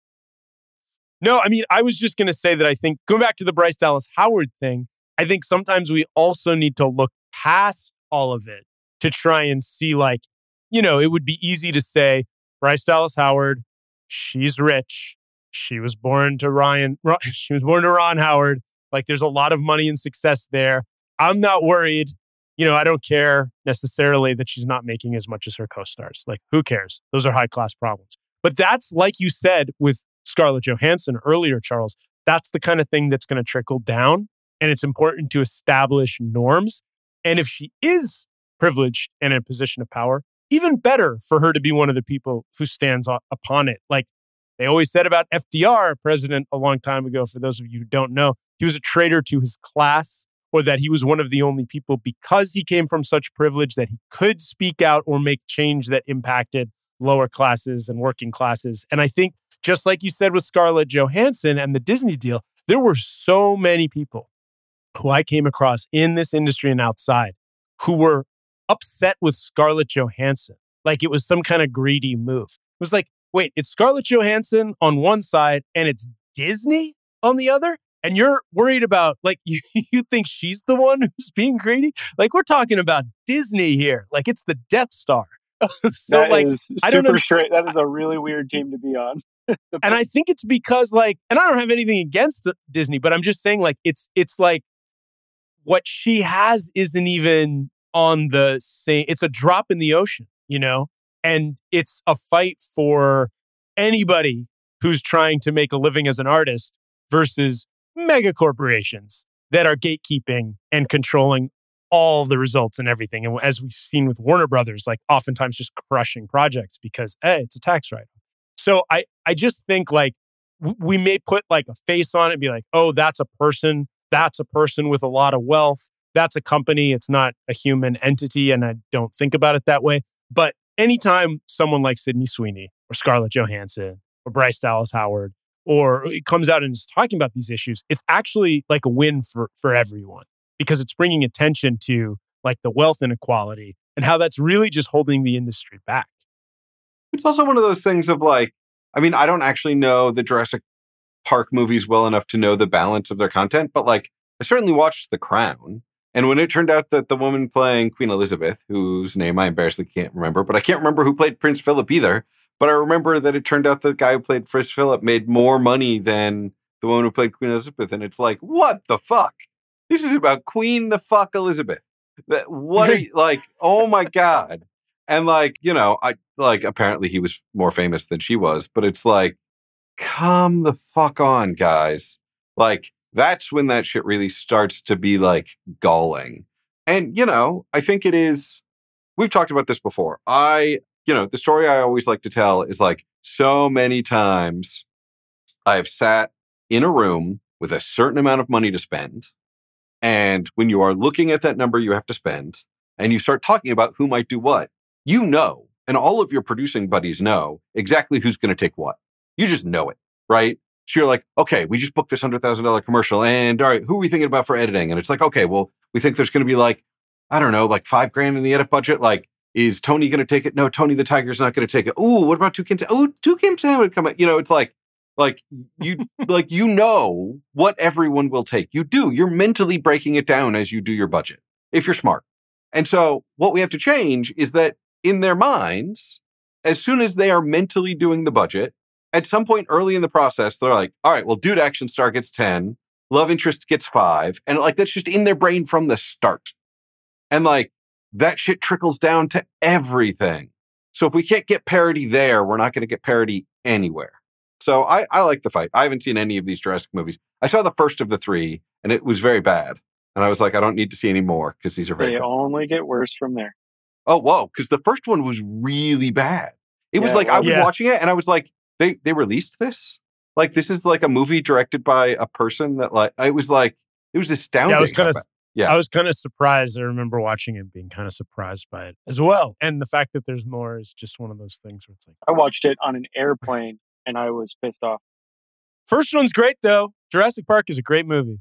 No, I mean, I was just going to say that I think, going back to the Bryce Dallas Howard thing, I think sometimes we also need to look past all of it to try and see, like, you know, it would be easy to say, Bryce Dallas Howard, she's rich. She was born to Ryan, she was born to Ron Howard. Like, there's a lot of money and success there. I'm not worried. You know, I don't care necessarily that she's not making as much as her co-stars. Like, who cares? Those are high-class problems. But that's, like you said with Scarlett Johansson earlier, Charles, that's the kind of thing that's going to trickle down. And it's important to establish norms. And if she is privileged and in a position of power, even better for her to be one of the people who stands upon it. Like they always said about F D R, president a long time ago, for those of you who don't know, he was a traitor to his class, or that he was one of the only people, because he came from such privilege, that he could speak out or make change that impacted lower classes and working classes. And I think, just like you said with Scarlett Johansson and the Disney deal, there were so many people who I came across in this industry and outside who were upset with Scarlett Johansson. Like it was some kind of greedy move. It was like, wait, it's Scarlett Johansson on one side and it's Disney on the other? And you're worried about, like, you, you think she's the one who's being greedy? Like, we're talking about Disney here. Like, it's the Death Star. So, that like, is I don't super know. straight. That is a really weird team to be on. And I think it's because, like, and I don't have anything against Disney, but I'm just saying, like, it's it's like what she has isn't even on the same. It's a drop in the ocean, you know? And it's a fight for anybody who's trying to make a living as an artist versus mega corporations that are gatekeeping and controlling all the results and everything. And as we've seen with Warner Brothers, like oftentimes just crushing projects because, hey, it's a tax write-off. So I, I just think like w- we may put like a face on it and be like, oh, that's a person. That's a person with a lot of wealth. That's a company. It's not a human entity. And I don't think about it that way. But anytime someone like Sydney Sweeney or Scarlett Johansson or Bryce Dallas Howard or it comes out and is talking about these issues, it's actually like a win for, for everyone because it's bringing attention to like the wealth inequality and how that's really just holding the industry back. It's also one of those things of like, I mean, I don't actually know the Jurassic Park movies well enough to know the balance of their content, but like I certainly watched The Crown. And when it turned out that the woman playing Queen Elizabeth, whose name I embarrassingly can't remember, but I can't remember who played Prince Philip either. But I remember that it turned out the guy who played Prince Philip made more money than the woman who played Queen Elizabeth. And it's like, what the fuck? This is about Queen the fuck Elizabeth. That what are you like? Oh my God. And like, you know, I like apparently he was more famous than she was, but it's like, come the fuck on, guys. Like, that's when that shit really starts to be like galling. And, you know, I think it is, we've talked about this before. I, you know, the story I always like to tell is like so many times I've sat in a room with a certain amount of money to spend. And when you are looking at that number you have to spend and you start talking about who might do what, you know, and all of your producing buddies know exactly who's going to take what. You just know it, right? So you're like, okay, we just booked this one hundred thousand dollars commercial and all right, who are we thinking about for editing? And it's like, okay, well, we think there's going to be like, I don't know, like five grand in the edit budget. Like, is Tony going to take it? No, Tony the Tiger's not going to take it. Ooh, what about Toucan Sam? Oh, Toucan Sam would come out. You know, it's like, like you, like, you know what everyone will take. You do. You're mentally breaking it down as you do your budget, if you're smart. And so what we have to change is that in their minds, as soon as they are mentally doing the budget, at some point early in the process, they're like, all right, well, dude action star gets ten, love interest gets five. And like, that's just in their brain from the start. And like, that shit trickles down to everything. So if we can't get parity there, we're not going to get parity anywhere. So I, I like the fight. I haven't seen any of these Jurassic movies. I saw the first of the three and it was very bad. And I was like, I don't need to see any more because these are very They bad. only get worse from there. Oh, whoa. Because the first one was really bad. It was Yeah, like, well, I was yeah. watching it and I was like, they, they released this? Like, this is like a movie directed by a person that like, it was like, it was astounding. Yeah, I was kind how of, bad- Yeah. I was kind of surprised. I remember watching it and being kind of surprised by it as well. And the fact that there's more is just one of those things where it's like, I watched it on an airplane and I was pissed off. first one's great though. Jurassic Park is a great movie.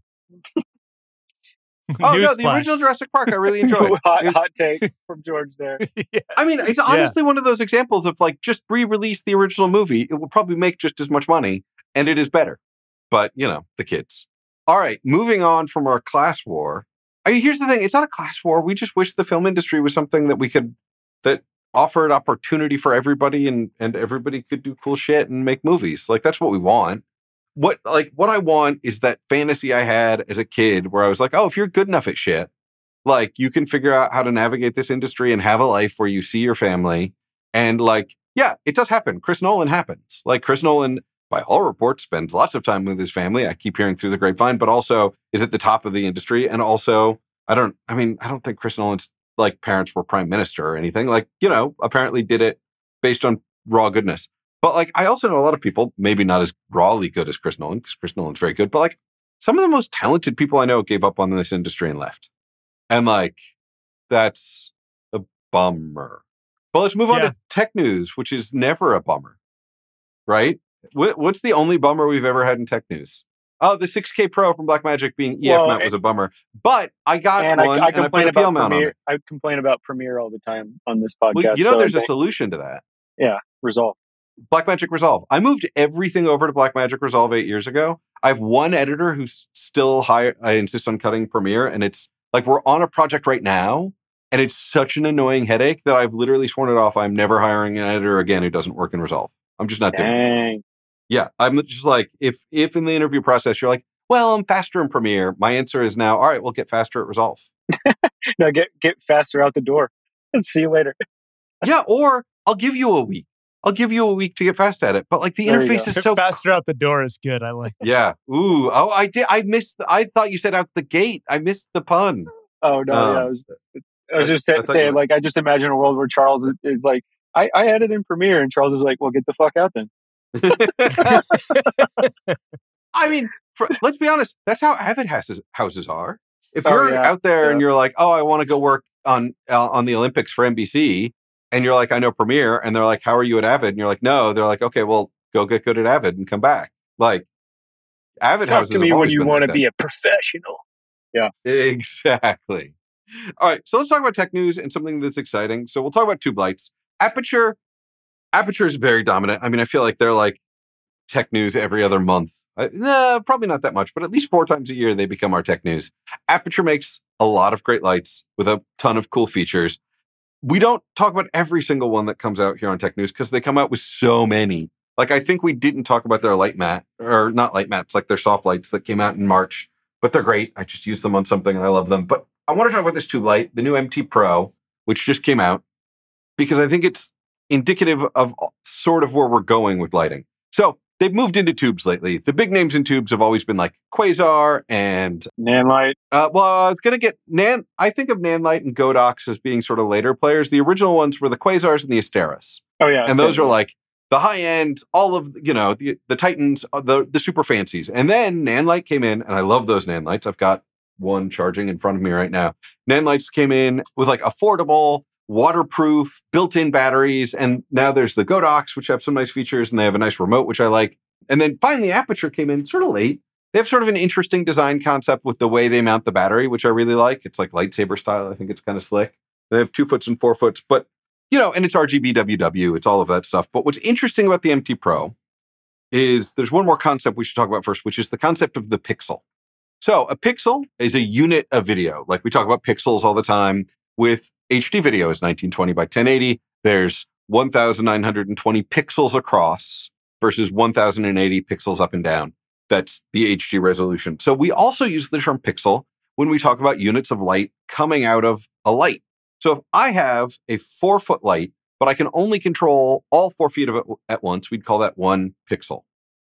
Oh, no, the Newsflash. original Jurassic Park I really enjoyed. hot, It- hot take from George there. Yeah. I mean, it's honestly one of those examples of like, just re-release the original movie. It will probably make just as much money and it is better. But, you know, the kids. All right, moving on from our class war. I mean, here's the thing. It's not a class war. We just wish the film industry was something that we could, that offered opportunity for everybody and, and everybody could do cool shit and make movies. Like, that's what we want. What, like, what I want is that fantasy I had as a kid where I was like, oh, if you're good enough at shit, like, you can figure out how to navigate this industry and have a life where you see your family. And like, yeah, it does happen. Chris Nolan happens. Like, Chris Nolan, by all reports, spends lots of time with his family. I keep hearing through the grapevine, but also is at the top of the industry. And also, I don't, I mean, I don't think Chris Nolan's like parents were prime minister or anything. Like, you know, apparently did it based on raw goodness. But like, I also know a lot of people, maybe not as rawly good as Chris Nolan, because Chris Nolan's very good, but like some of the most talented people I know gave up on this industry and left. And like, that's a bummer. But let's move on Yeah. to tech news, which is never a bummer, right? What, what's the only bummer we've ever had in tech news? Oh, the six K Pro from Blackmagic being E F Well, mount was a bummer. But I got And I, one I and I put complain a P L about mount on Premiere. it. I complain about Premiere all the time on this podcast. Well, you know, so there's a they- solution to that. Resolve. Blackmagic Resolve. I moved everything over to Blackmagic Resolve eight years ago. I have one editor who's still high. I insist on cutting Premiere, and it's like we're on a project right now, and it's such an annoying headache that I've literally sworn it off. I'm never hiring an editor again who doesn't work in Resolve. I'm just not doing it. Dang. Yeah, I'm just like, if if in the interview process you're like, well, I'm faster in Premiere, my answer is now, all right, we'll get faster at Resolve. No, get get faster out the door. See you later. Yeah, or I'll give you a week. I'll give you a week to get fast at it. But like the There you interface go. is so faster out the door is good. I like that. Yeah. Ooh. Oh, I did. I missed. The, I thought you said out the gate. I missed the pun. Oh no, Um, yeah, I was, I was I- just I say, thought you saying were- like I just imagine a world where Charles is, is like, I, I had it in Premiere, and Charles is like, well, get the fuck out then. I mean, for, let's be honest. That's how Avid houses houses are. If Oh, you're yeah, out there and yeah. you're like, oh, I want to go work on uh, on the Olympics for N B C, and you're like, I know Premiere, and they're like, how are you at Avid? And you're like, no. They're like, okay, well, go get good at Avid and come back. Like, Avid Talk houses to me have when always you been want like to that. be a professional. Exactly. All right, so let's talk about tech news and something that's exciting. So we'll talk about tube lights. Aperture, Aperture is very dominant. I mean, I feel like they're like tech news every other month. Uh, nah, probably not that much, but at least four times a year they become our tech news. Aperture makes a lot of great lights with a ton of cool features. We don't talk about every single one that comes out here on Tech News because they come out with so many. Like, I think we didn't talk about their light mat, or not light mats, like their soft lights that came out in March, but they're great. I just use them on something and I love them. But I want to talk about this tube light, the new M T Pro, which just came out, because I think it's indicative of sort of where we're going with lighting. So they've moved into tubes lately. The big names in tubes have always been like Quasar and Nanlite. Uh, well, it's going to get Nan. I think of Nanlite and Godox as being sort of later players. The original ones were the Quasars and the Asteras, Oh yeah, and those same. are like the high end. All of you know the the Titans, uh, the the super fancies. And then Nanlite came in, and I love those Nanlites. I've got one charging in front of me right now. Nanlites came in with like affordable, waterproof, built-in batteries, and now there's the Godox, which have some nice features, and they have a nice remote, which I like. And then finally, Aperture came in sort of late. They have sort of an interesting design concept with the way they mount the battery, which I really like. It's like lightsaber style. I think it's kind of slick. They have two foots and four foots, but, you know, and it's R G B W W. It's all of that stuff. But what's interesting about the M T Pro is there's one more concept we should talk about first, which is the concept of the pixel. So a pixel is a unit of video. Like we talk about pixels all the time. With H D video is nineteen twenty by ten eighty. There's one thousand nine hundred twenty pixels across versus one thousand eighty pixels up and down. That's the H D resolution. So we also use the term pixel when we talk about units of light coming out of a light. So if I have a four foot light, but I can only control all four feet of it at once, we'd call that one pixel.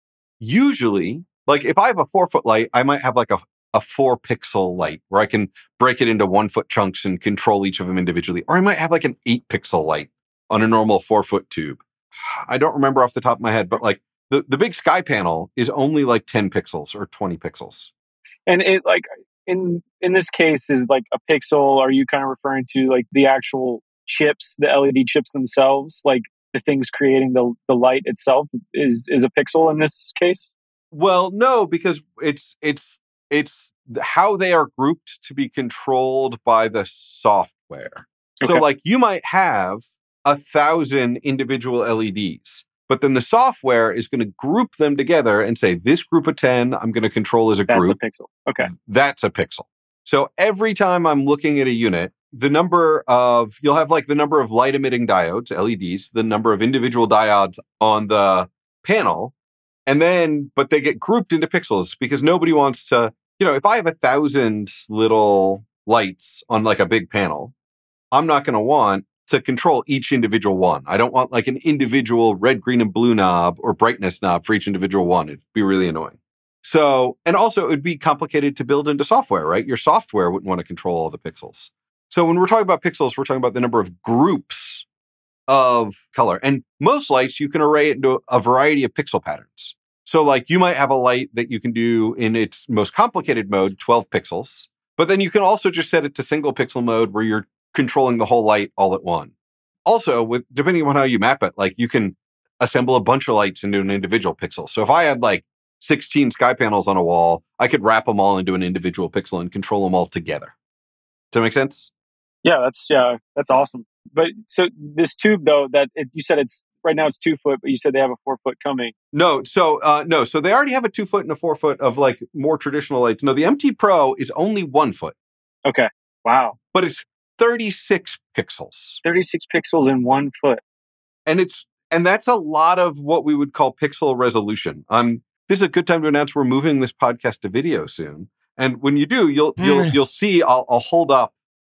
Usually, like if I have a four foot light, I might have like a, a four pixel light where I can break it into one foot chunks and control each of them individually. Or I might have like an eight pixel light on a normal four foot tube. I don't remember off the top of my head, but like The, the big sky panel is only like ten pixels or twenty pixels. And it like in in this case is like a pixel. Are you kind of referring to like the actual chips, the L E D chips themselves, like the things creating the the light itself is is a pixel in this case? Well, no, because it's it's it's how they are grouped to be controlled by the software. So Okay. like you might have a thousand individual L E Ds. But then the software is going to group them together and say, this group of ten, I'm going to control as a That's group. a pixel. Okay. That's a pixel. So every time I'm looking at a unit, the number of, you'll have like the number of light emitting diodes, L E Ds, the number of individual diodes on the panel. And then, but they get grouped into pixels because nobody wants to, you know, if I have a thousand little lights on like a big panel, I'm not going to want to control each individual one. I don't want like an individual red, green, and blue knob or brightness knob for each individual one. It'd be really annoying. So, and also it would be complicated to build into software, right? Your software wouldn't want to control all the pixels. So when we're talking about pixels, we're talking about the number of groups of color. And most lights, you can array it into a variety of pixel patterns. So like you might have a light that you can do in its most complicated mode, twelve pixels, but then you can also just set it to single pixel mode where you're controlling the whole light all at one. Also, with depending on how you map it, like you can assemble a bunch of lights into an individual pixel. So if I had like sixteen sky panels on a wall, I could wrap them all into an individual pixel and control them all together. Does that make sense? Yeah, that's yeah, that's awesome. But so this tube though, that it, you said it's right now it's two foot, but you said they have a four foot coming. No, so uh, no, so they already have a two foot and a four foot of like more traditional lights. No, the M T Pro is only one foot, Okay. Wow. but it's thirty-six pixels. thirty-six pixels in one foot. And it's and that's a lot of what we would call pixel resolution. Um, this is a good time to announce we're moving this podcast to video soon. And when you do, you'll you'll you'll see I'll, I'll hold up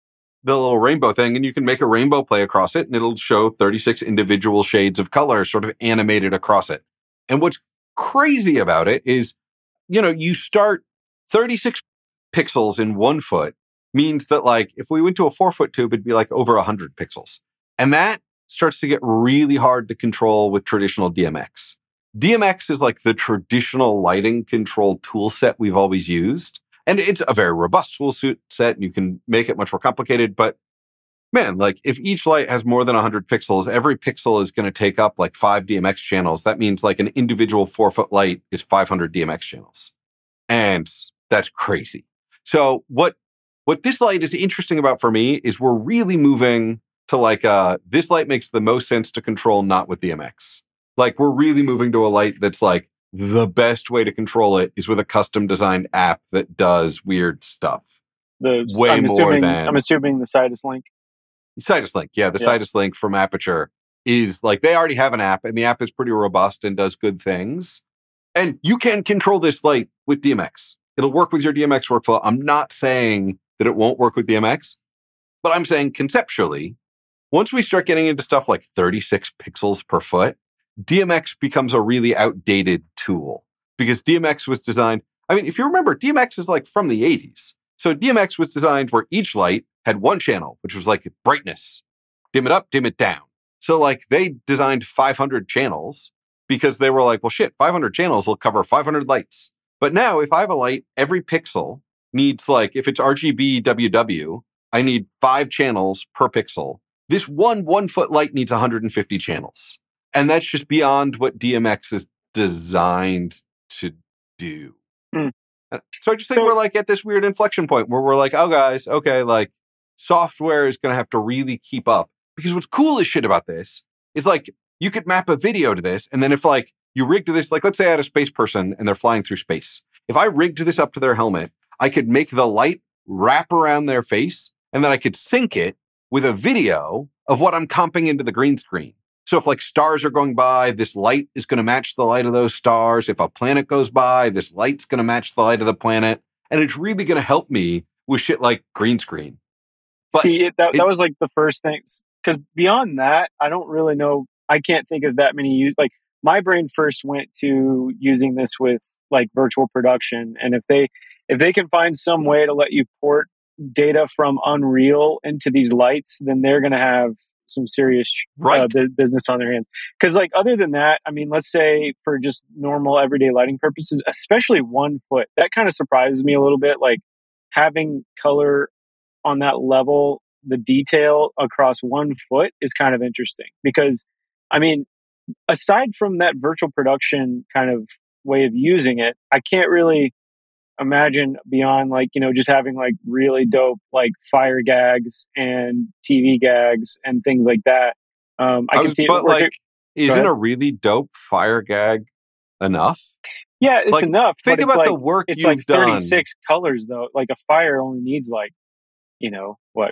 the little rainbow thing, and you can make a rainbow play across it, and it'll show thirty-six individual shades of color sort of animated across it. And what's crazy about it is, you know, you start thirty-six pixels in one foot means that, like, if we went to a four foot tube, it'd be like over one hundred pixels. And that starts to get really hard to control with traditional D M X. D M X is like the traditional lighting control tool set we've always used. And it's a very robust tool set, and you can make it much more complicated. But man, like, if each light has more than one hundred pixels, every pixel is going to take up like five D M X channels. That means like an individual four foot light is five hundred D M X channels. And that's crazy. So what, what this light is interesting about for me is we're really moving to like, uh, this light makes the most sense to control, not with D M X. Like, we're really moving to a light that's like, the best way to control it is with a custom designed app that does weird stuff. The, Way I'm more assuming, than I'm assuming the Sidus Link. Sidus Link. Yeah, the Yeah. Sidus Link from Aperture is like, they already have an app, and the app is pretty robust and does good things. And you can control this light with D M X. It'll work with your D M X workflow. I'm not saying that it won't work with D M X, but I'm saying conceptually, once we start getting into stuff like thirty-six pixels per foot, D M X becomes a really outdated tool, because D M X was designed. I mean, if you remember, D M X is like from the eighties. So D M X was designed where each light had one channel, which was like brightness, dim it up, dim it down. So like they designed five hundred channels because they were like, well, shit, five hundred channels will cover five hundred lights. But now if I have a light, every pixel needs, like, if it's R G B W W, I need five channels per pixel. This one one foot light needs one hundred fifty channels. And that's just beyond what D M X is designed to do. Mm. So I just think So- we're like at this weird inflection point where we're like, oh guys, okay, like software is going to have to really keep up. Because what's cool as shit about this is, like, you could map a video to this, and then if like you rigged this, like let's say I had a space person and they're flying through space. If I rigged this up to their helmet, I could make the light wrap around their face, and then I could sync it with a video of what I'm comping into the green screen. So if like stars are going by, this light is going to match the light of those stars. If a planet goes by, this light's going to match the light of the planet. And it's really going to help me with shit like green screen. But See, it, that, it- that was like the first things. Because beyond that, I don't really know. I can't think of that many use. Like, my brain first went to using this with like virtual production. And if they if they can find some way to let you port data from Unreal into these lights, then they're going to have some serious uh, Right. bu- business on their hands. Because like other than that, I mean, let's say for just normal everyday lighting purposes, especially one foot, that kind of surprises me a little bit. Like having color on that level, the detail across one foot is kind of interesting. Because I mean, aside from that virtual production kind of way of using it, I can't really imagine beyond like, you know, just having like really dope like fire gags and T V gags and things like that. Um, I, I can was, see it but working. like, isn't ahead. a really dope fire gag enough? Yeah, it's like, enough. Think but it's about like, the work it's you've like done. thirty-six colors though. Like a fire only needs like, you know, what,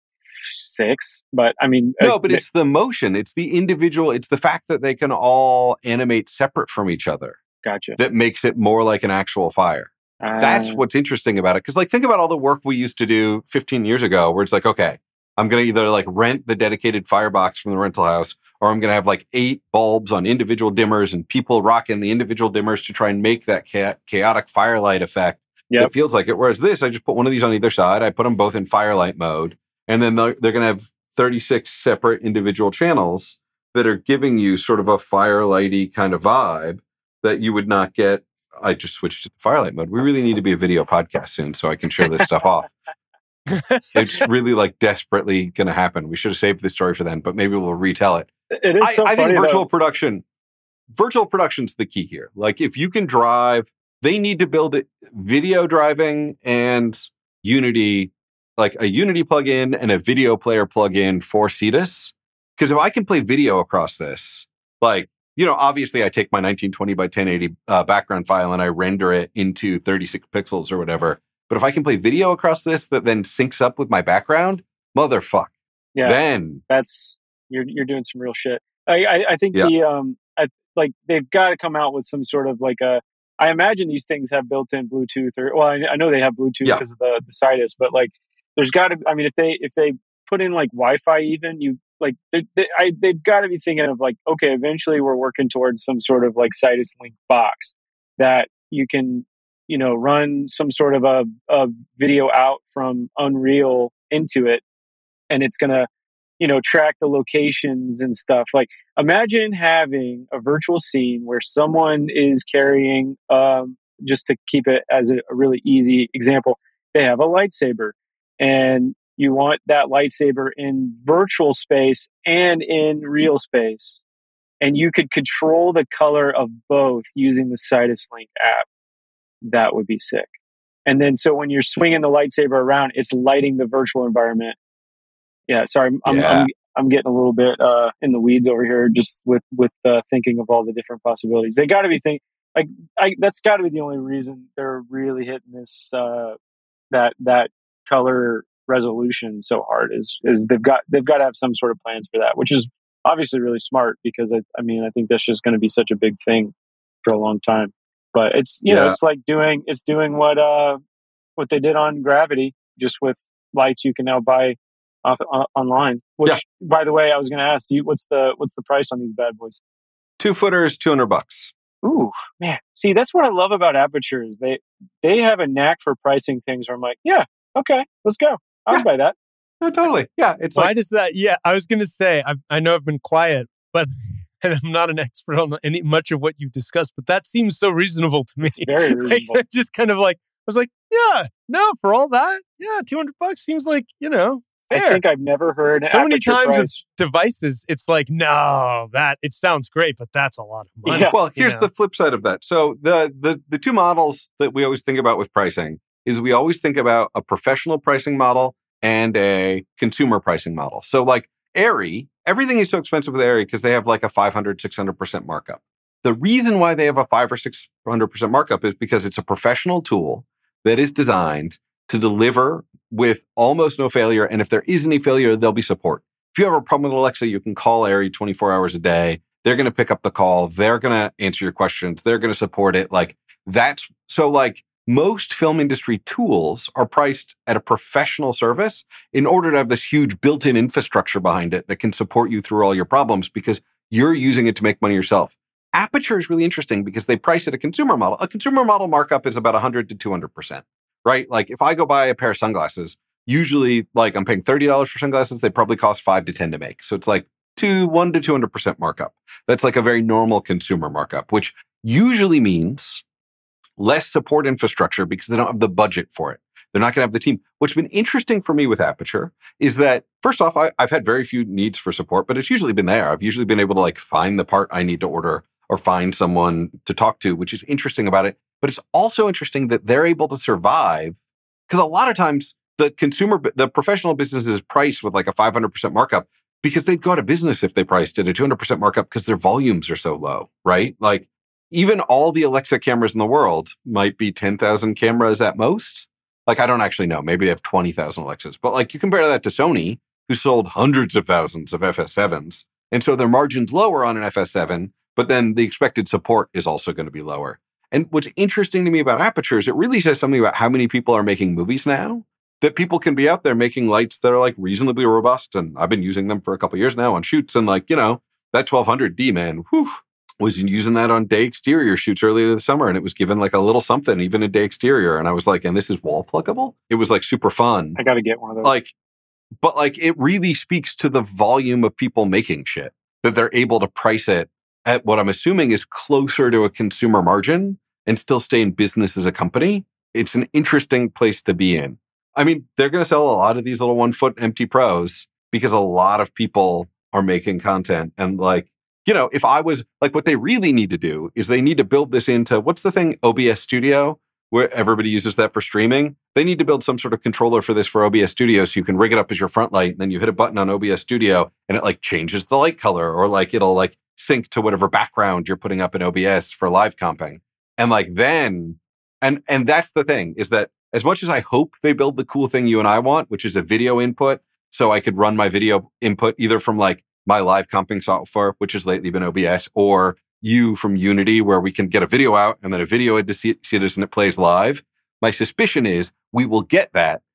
six? But I mean, No, uh, but it's the motion. It's the individual. It's the fact that they can all animate separate from each other gotcha. that makes it more like an actual fire. That's Uh, what's interesting about it. Because, like, think about all the work we used to do fifteen years ago where it's like, okay, I'm going to either like rent the dedicated firebox from the rental house, or I'm going to have like eight bulbs on individual dimmers and people rocking the individual dimmers to try and make that cha- chaotic firelight effect Yep. that feels like it. Whereas this, I just put one of these on either side. I put them both in firelight mode, and then they're, they're going to have thirty-six separate individual channels that are giving you sort of a firelighty kind of vibe that you would not get. I just switched to firelight mode. We really need to be a video podcast soon so I can show this stuff off. It's really like desperately going to happen. We should have saved this story for then, but maybe we'll retell it. it is I, so I funny think virtual though. production, virtual production's the key here. Like if you can drive, they need to build it video driving and Unity, like a Unity plugin and a video player plugin for Cetus. Because if I can play video across this, like, you know, obviously I take my nineteen twenty by ten eighty uh, background file and I render it into thirty-six pixels or whatever. But if I can play video across this that then syncs up with my background, motherfuck. Yeah. Then That's you're you're doing some real shit. I I, I think Yeah. the um I, like they've got to come out with some sort of like a. I imagine these things have built-in Bluetooth or well I, I know they have Bluetooth Yeah. because of the the Sidus, but like there's got to, I mean, if they, if they put in like Wi-Fi, even you like, they, they, I, they've got to be thinking of like, okay, eventually we're working towards some sort of like Sidus Link box that you can, you know, run some sort of a, a video out from Unreal into it. And it's going to, you know, track the locations and stuff. Like, imagine having a virtual scene where someone is carrying, um, just to keep it as a, a really easy example, they have a lightsaber, and you want that lightsaber in virtual space and in real space. And you could control the color of both using the Sidus Link app. That would be sick. And then, so when you're swinging the lightsaber around, it's lighting the virtual environment. Yeah, sorry, I'm Yeah. I'm, I'm getting a little bit uh, in the weeds over here, just with with uh, thinking of all the different possibilities. They got to be think like I, that's got to be the only reason they're really hitting this uh, that that color resolution so hard is is they've got they've got to have some sort of plans for that, which is obviously really smart, because I, I mean I think that's just going to be such a big thing for a long time. But it's you know Yeah. it's like doing it's doing what uh what they did on Gravity, just with lights you can now buy off uh, online. Which, Yeah. by the way, I was going to ask you, what's the what's the price on these bad boys? Two footers, two hundred bucks. Ooh, man. See, that's what I love about Aperture is they they have a knack for pricing things where I'm like, yeah, okay, let's go. I'll Yeah. buy that. No, totally. Yeah, it's Why like does that? Yeah, I was going to say, I, I know I've been quiet, but and I'm not an expert on any much of what you've discussed, but that seems so reasonable to me. It's very Like, reasonable. I just kind of like, I was like, yeah, no, for all that, yeah, two hundred bucks seems like, you know, I fair. think I've never heard an So many Aperture times price. with devices, it's like, no, that it sounds great, but that's a lot of money. Yeah. Well, you here's know? the flip side of that. So the the the two models that we always think about with pricing is we always think about a professional pricing model and a consumer pricing model. So like Arri, everything is so expensive with Arri because they have like a five hundred, six hundred percent markup. The reason why they have a five or six hundred percent markup is because it's a professional tool that is designed to deliver with almost no failure. And if there is any failure, there'll be support. If you have a problem with Alexa, you can call Arri twenty-four hours a day. They're going to pick up the call. They're going to answer your questions. They're going to support it. Like that's so like most film industry tools are priced at a professional service in order to have this huge built-in infrastructure behind it that can support you through all your problems because you're using it to make money yourself. Aperture is really interesting because they price at a consumer model. A consumer model markup is about one hundred to two hundred percent, right? Like if I go buy a pair of sunglasses, usually like I'm paying thirty dollars for sunglasses, they probably cost five to ten to make. So it's like two, one to two hundred percent markup. That's like a very normal consumer markup, which usually means less support infrastructure because they don't have the budget for it. They're not going to have the team. What's been interesting for me with Aperture is that, first off, I, I've had very few needs for support, but it's usually been there. I've usually been able to like find the part I need to order or find someone to talk to, which is interesting about it. But it's also interesting that they're able to survive because a lot of times the consumer, the professional business is priced with like a five hundred percent markup because they'd go out of business if they priced at a two hundred percent markup because their volumes are so low, right? Like even all the Alexa cameras in the world might be ten thousand cameras at most. Like, I don't actually know. Maybe they have twenty thousand Alexas. But like you compare that to Sony, who sold hundreds of thousands of F S sevens. And so their margin's lower on an F S seven, but then the expected support is also going to be lower. And what's interesting to me about Aperture is it really says something about how many people are making movies now, that people can be out there making lights that are like reasonably robust. And I've been using them for a couple of years now on shoots. And like, you know, that twelve hundred D, man, whew, was using that on day exterior shoots earlier this summer. And it was given like a little something, even in day exterior. And I was like, and this is wall pluggable? It was like super fun. I got to get one of those. Like, but like it really speaks to the volume of people making shit that they're able to price it at what I'm assuming is closer to a consumer margin and still stay in business as a company. It's an interesting place to be in. I mean, they're going to sell a lot of these little one foot empty pros because a lot of people are making content. And like, you know, if I was like, what they really need to do is they need to build this into what's the thing? O B S Studio, where everybody uses that for streaming. They need to build some sort of controller for this for O B S Studio so you can rig it up as your front light. And then you hit a button on O B S Studio and it like changes the light color or like it'll like sync to whatever background you're putting up in O B S for live comping. And like then, and and that's the thing is that as much as I hope they build the cool thing you and I want, which is a video input, so I could run my video input either from like my live comping software, which has lately been O B S, or you from Unity, where we can get a video out and then a video into Citizen it plays live. My suspicion is we will get that,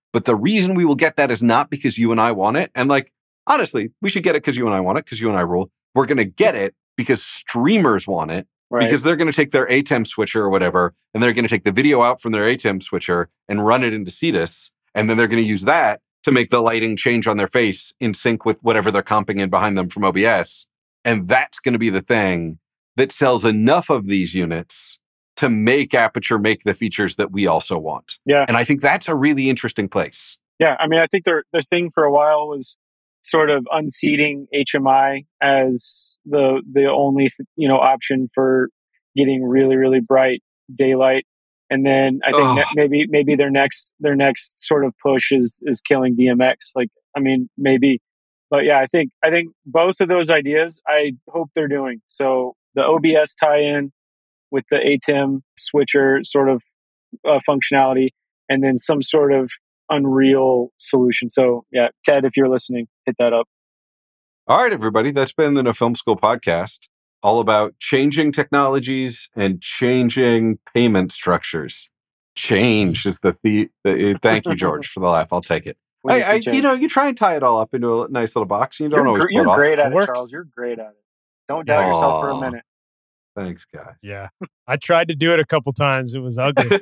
But the reason we will get that is not because you and I want it. And like, honestly, we should get it because you and I want it, because you and I rule. We're going to get it because streamers want it, right. Because they're going to take their A T E M switcher or whatever, and they're going to take the video out from their A T E M switcher and run it into Cetus. And then they're going to use that to make the lighting change on their face in sync with whatever they're comping in behind them from O B S. And that's going to be the thing that sells enough of these units to make Aperture make the features that we also want. Yeah. And I think that's a really interesting place. Yeah. I mean, I think their, their thing for a while was sort of unseating H M I as the the only, you know, option for getting really, really bright daylight. And then I think ne- maybe maybe their next their next sort of push is is killing D M X. Like, I mean, maybe. But yeah, I think I think both of those ideas I hope they're doing. So the O B S tie-in with the A T E M switcher sort of uh, functionality, and then some sort of Unreal solution. So yeah, Ted, if you're listening, hit that up. All right, everybody. That's been the No Film School podcast, all about changing technologies and changing payment structures. Change is the, the, the thank you, George, for the laugh. I'll take it. I, I, you know, you try and tie it all up into a nice little box. And you don't you're always gr- pull You're it off. great at it, it, Charles. You're great at it. Don't doubt Aww. yourself for a minute. Thanks, guys. Yeah. I tried to do it a couple times. It was ugly.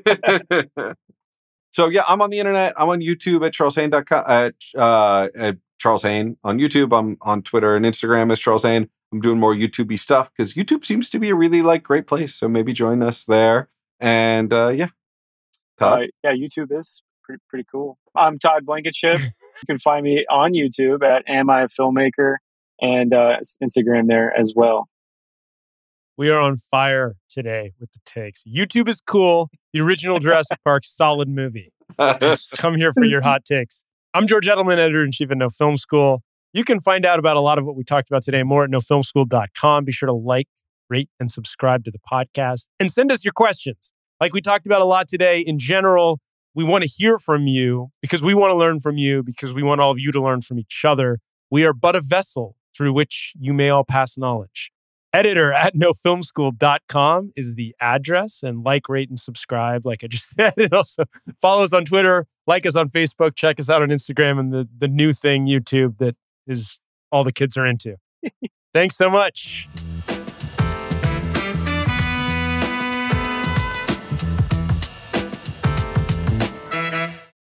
So yeah, I'm on the internet. I'm on YouTube at charles haine dot com. At, uh, at Charles Haine on YouTube. I'm on Twitter and Instagram as Charles Haine. I'm doing more YouTube-y stuff because YouTube seems to be a really like great place. So maybe join us there. And uh, yeah, Todd. Uh, yeah, YouTube is pretty pretty cool. I'm Todd Blankenship. You can find me on YouTube at Am I a Filmmaker, and uh, Instagram there as well. We are on fire today with the takes. YouTube is cool. The original Jurassic Park, solid movie. Just come here for your hot takes. I'm George Edelman, editor-in-chief at No Film School. You can find out about a lot of what we talked about today more at no film school dot com. Be sure to like, rate, and subscribe to the podcast. And send us your questions. Like we talked about a lot today, in general, we want to hear from you because we want to learn from you, because we want all of you to learn from each other. We are but a vessel through which you may all pass knowledge. Editor at no film school dot com is the address, and like, rate, and subscribe, like I just said. And also follow us on Twitter, like us on Facebook, check us out on Instagram, and the, the new thing, YouTube, that is all the kids are into. Thanks so much.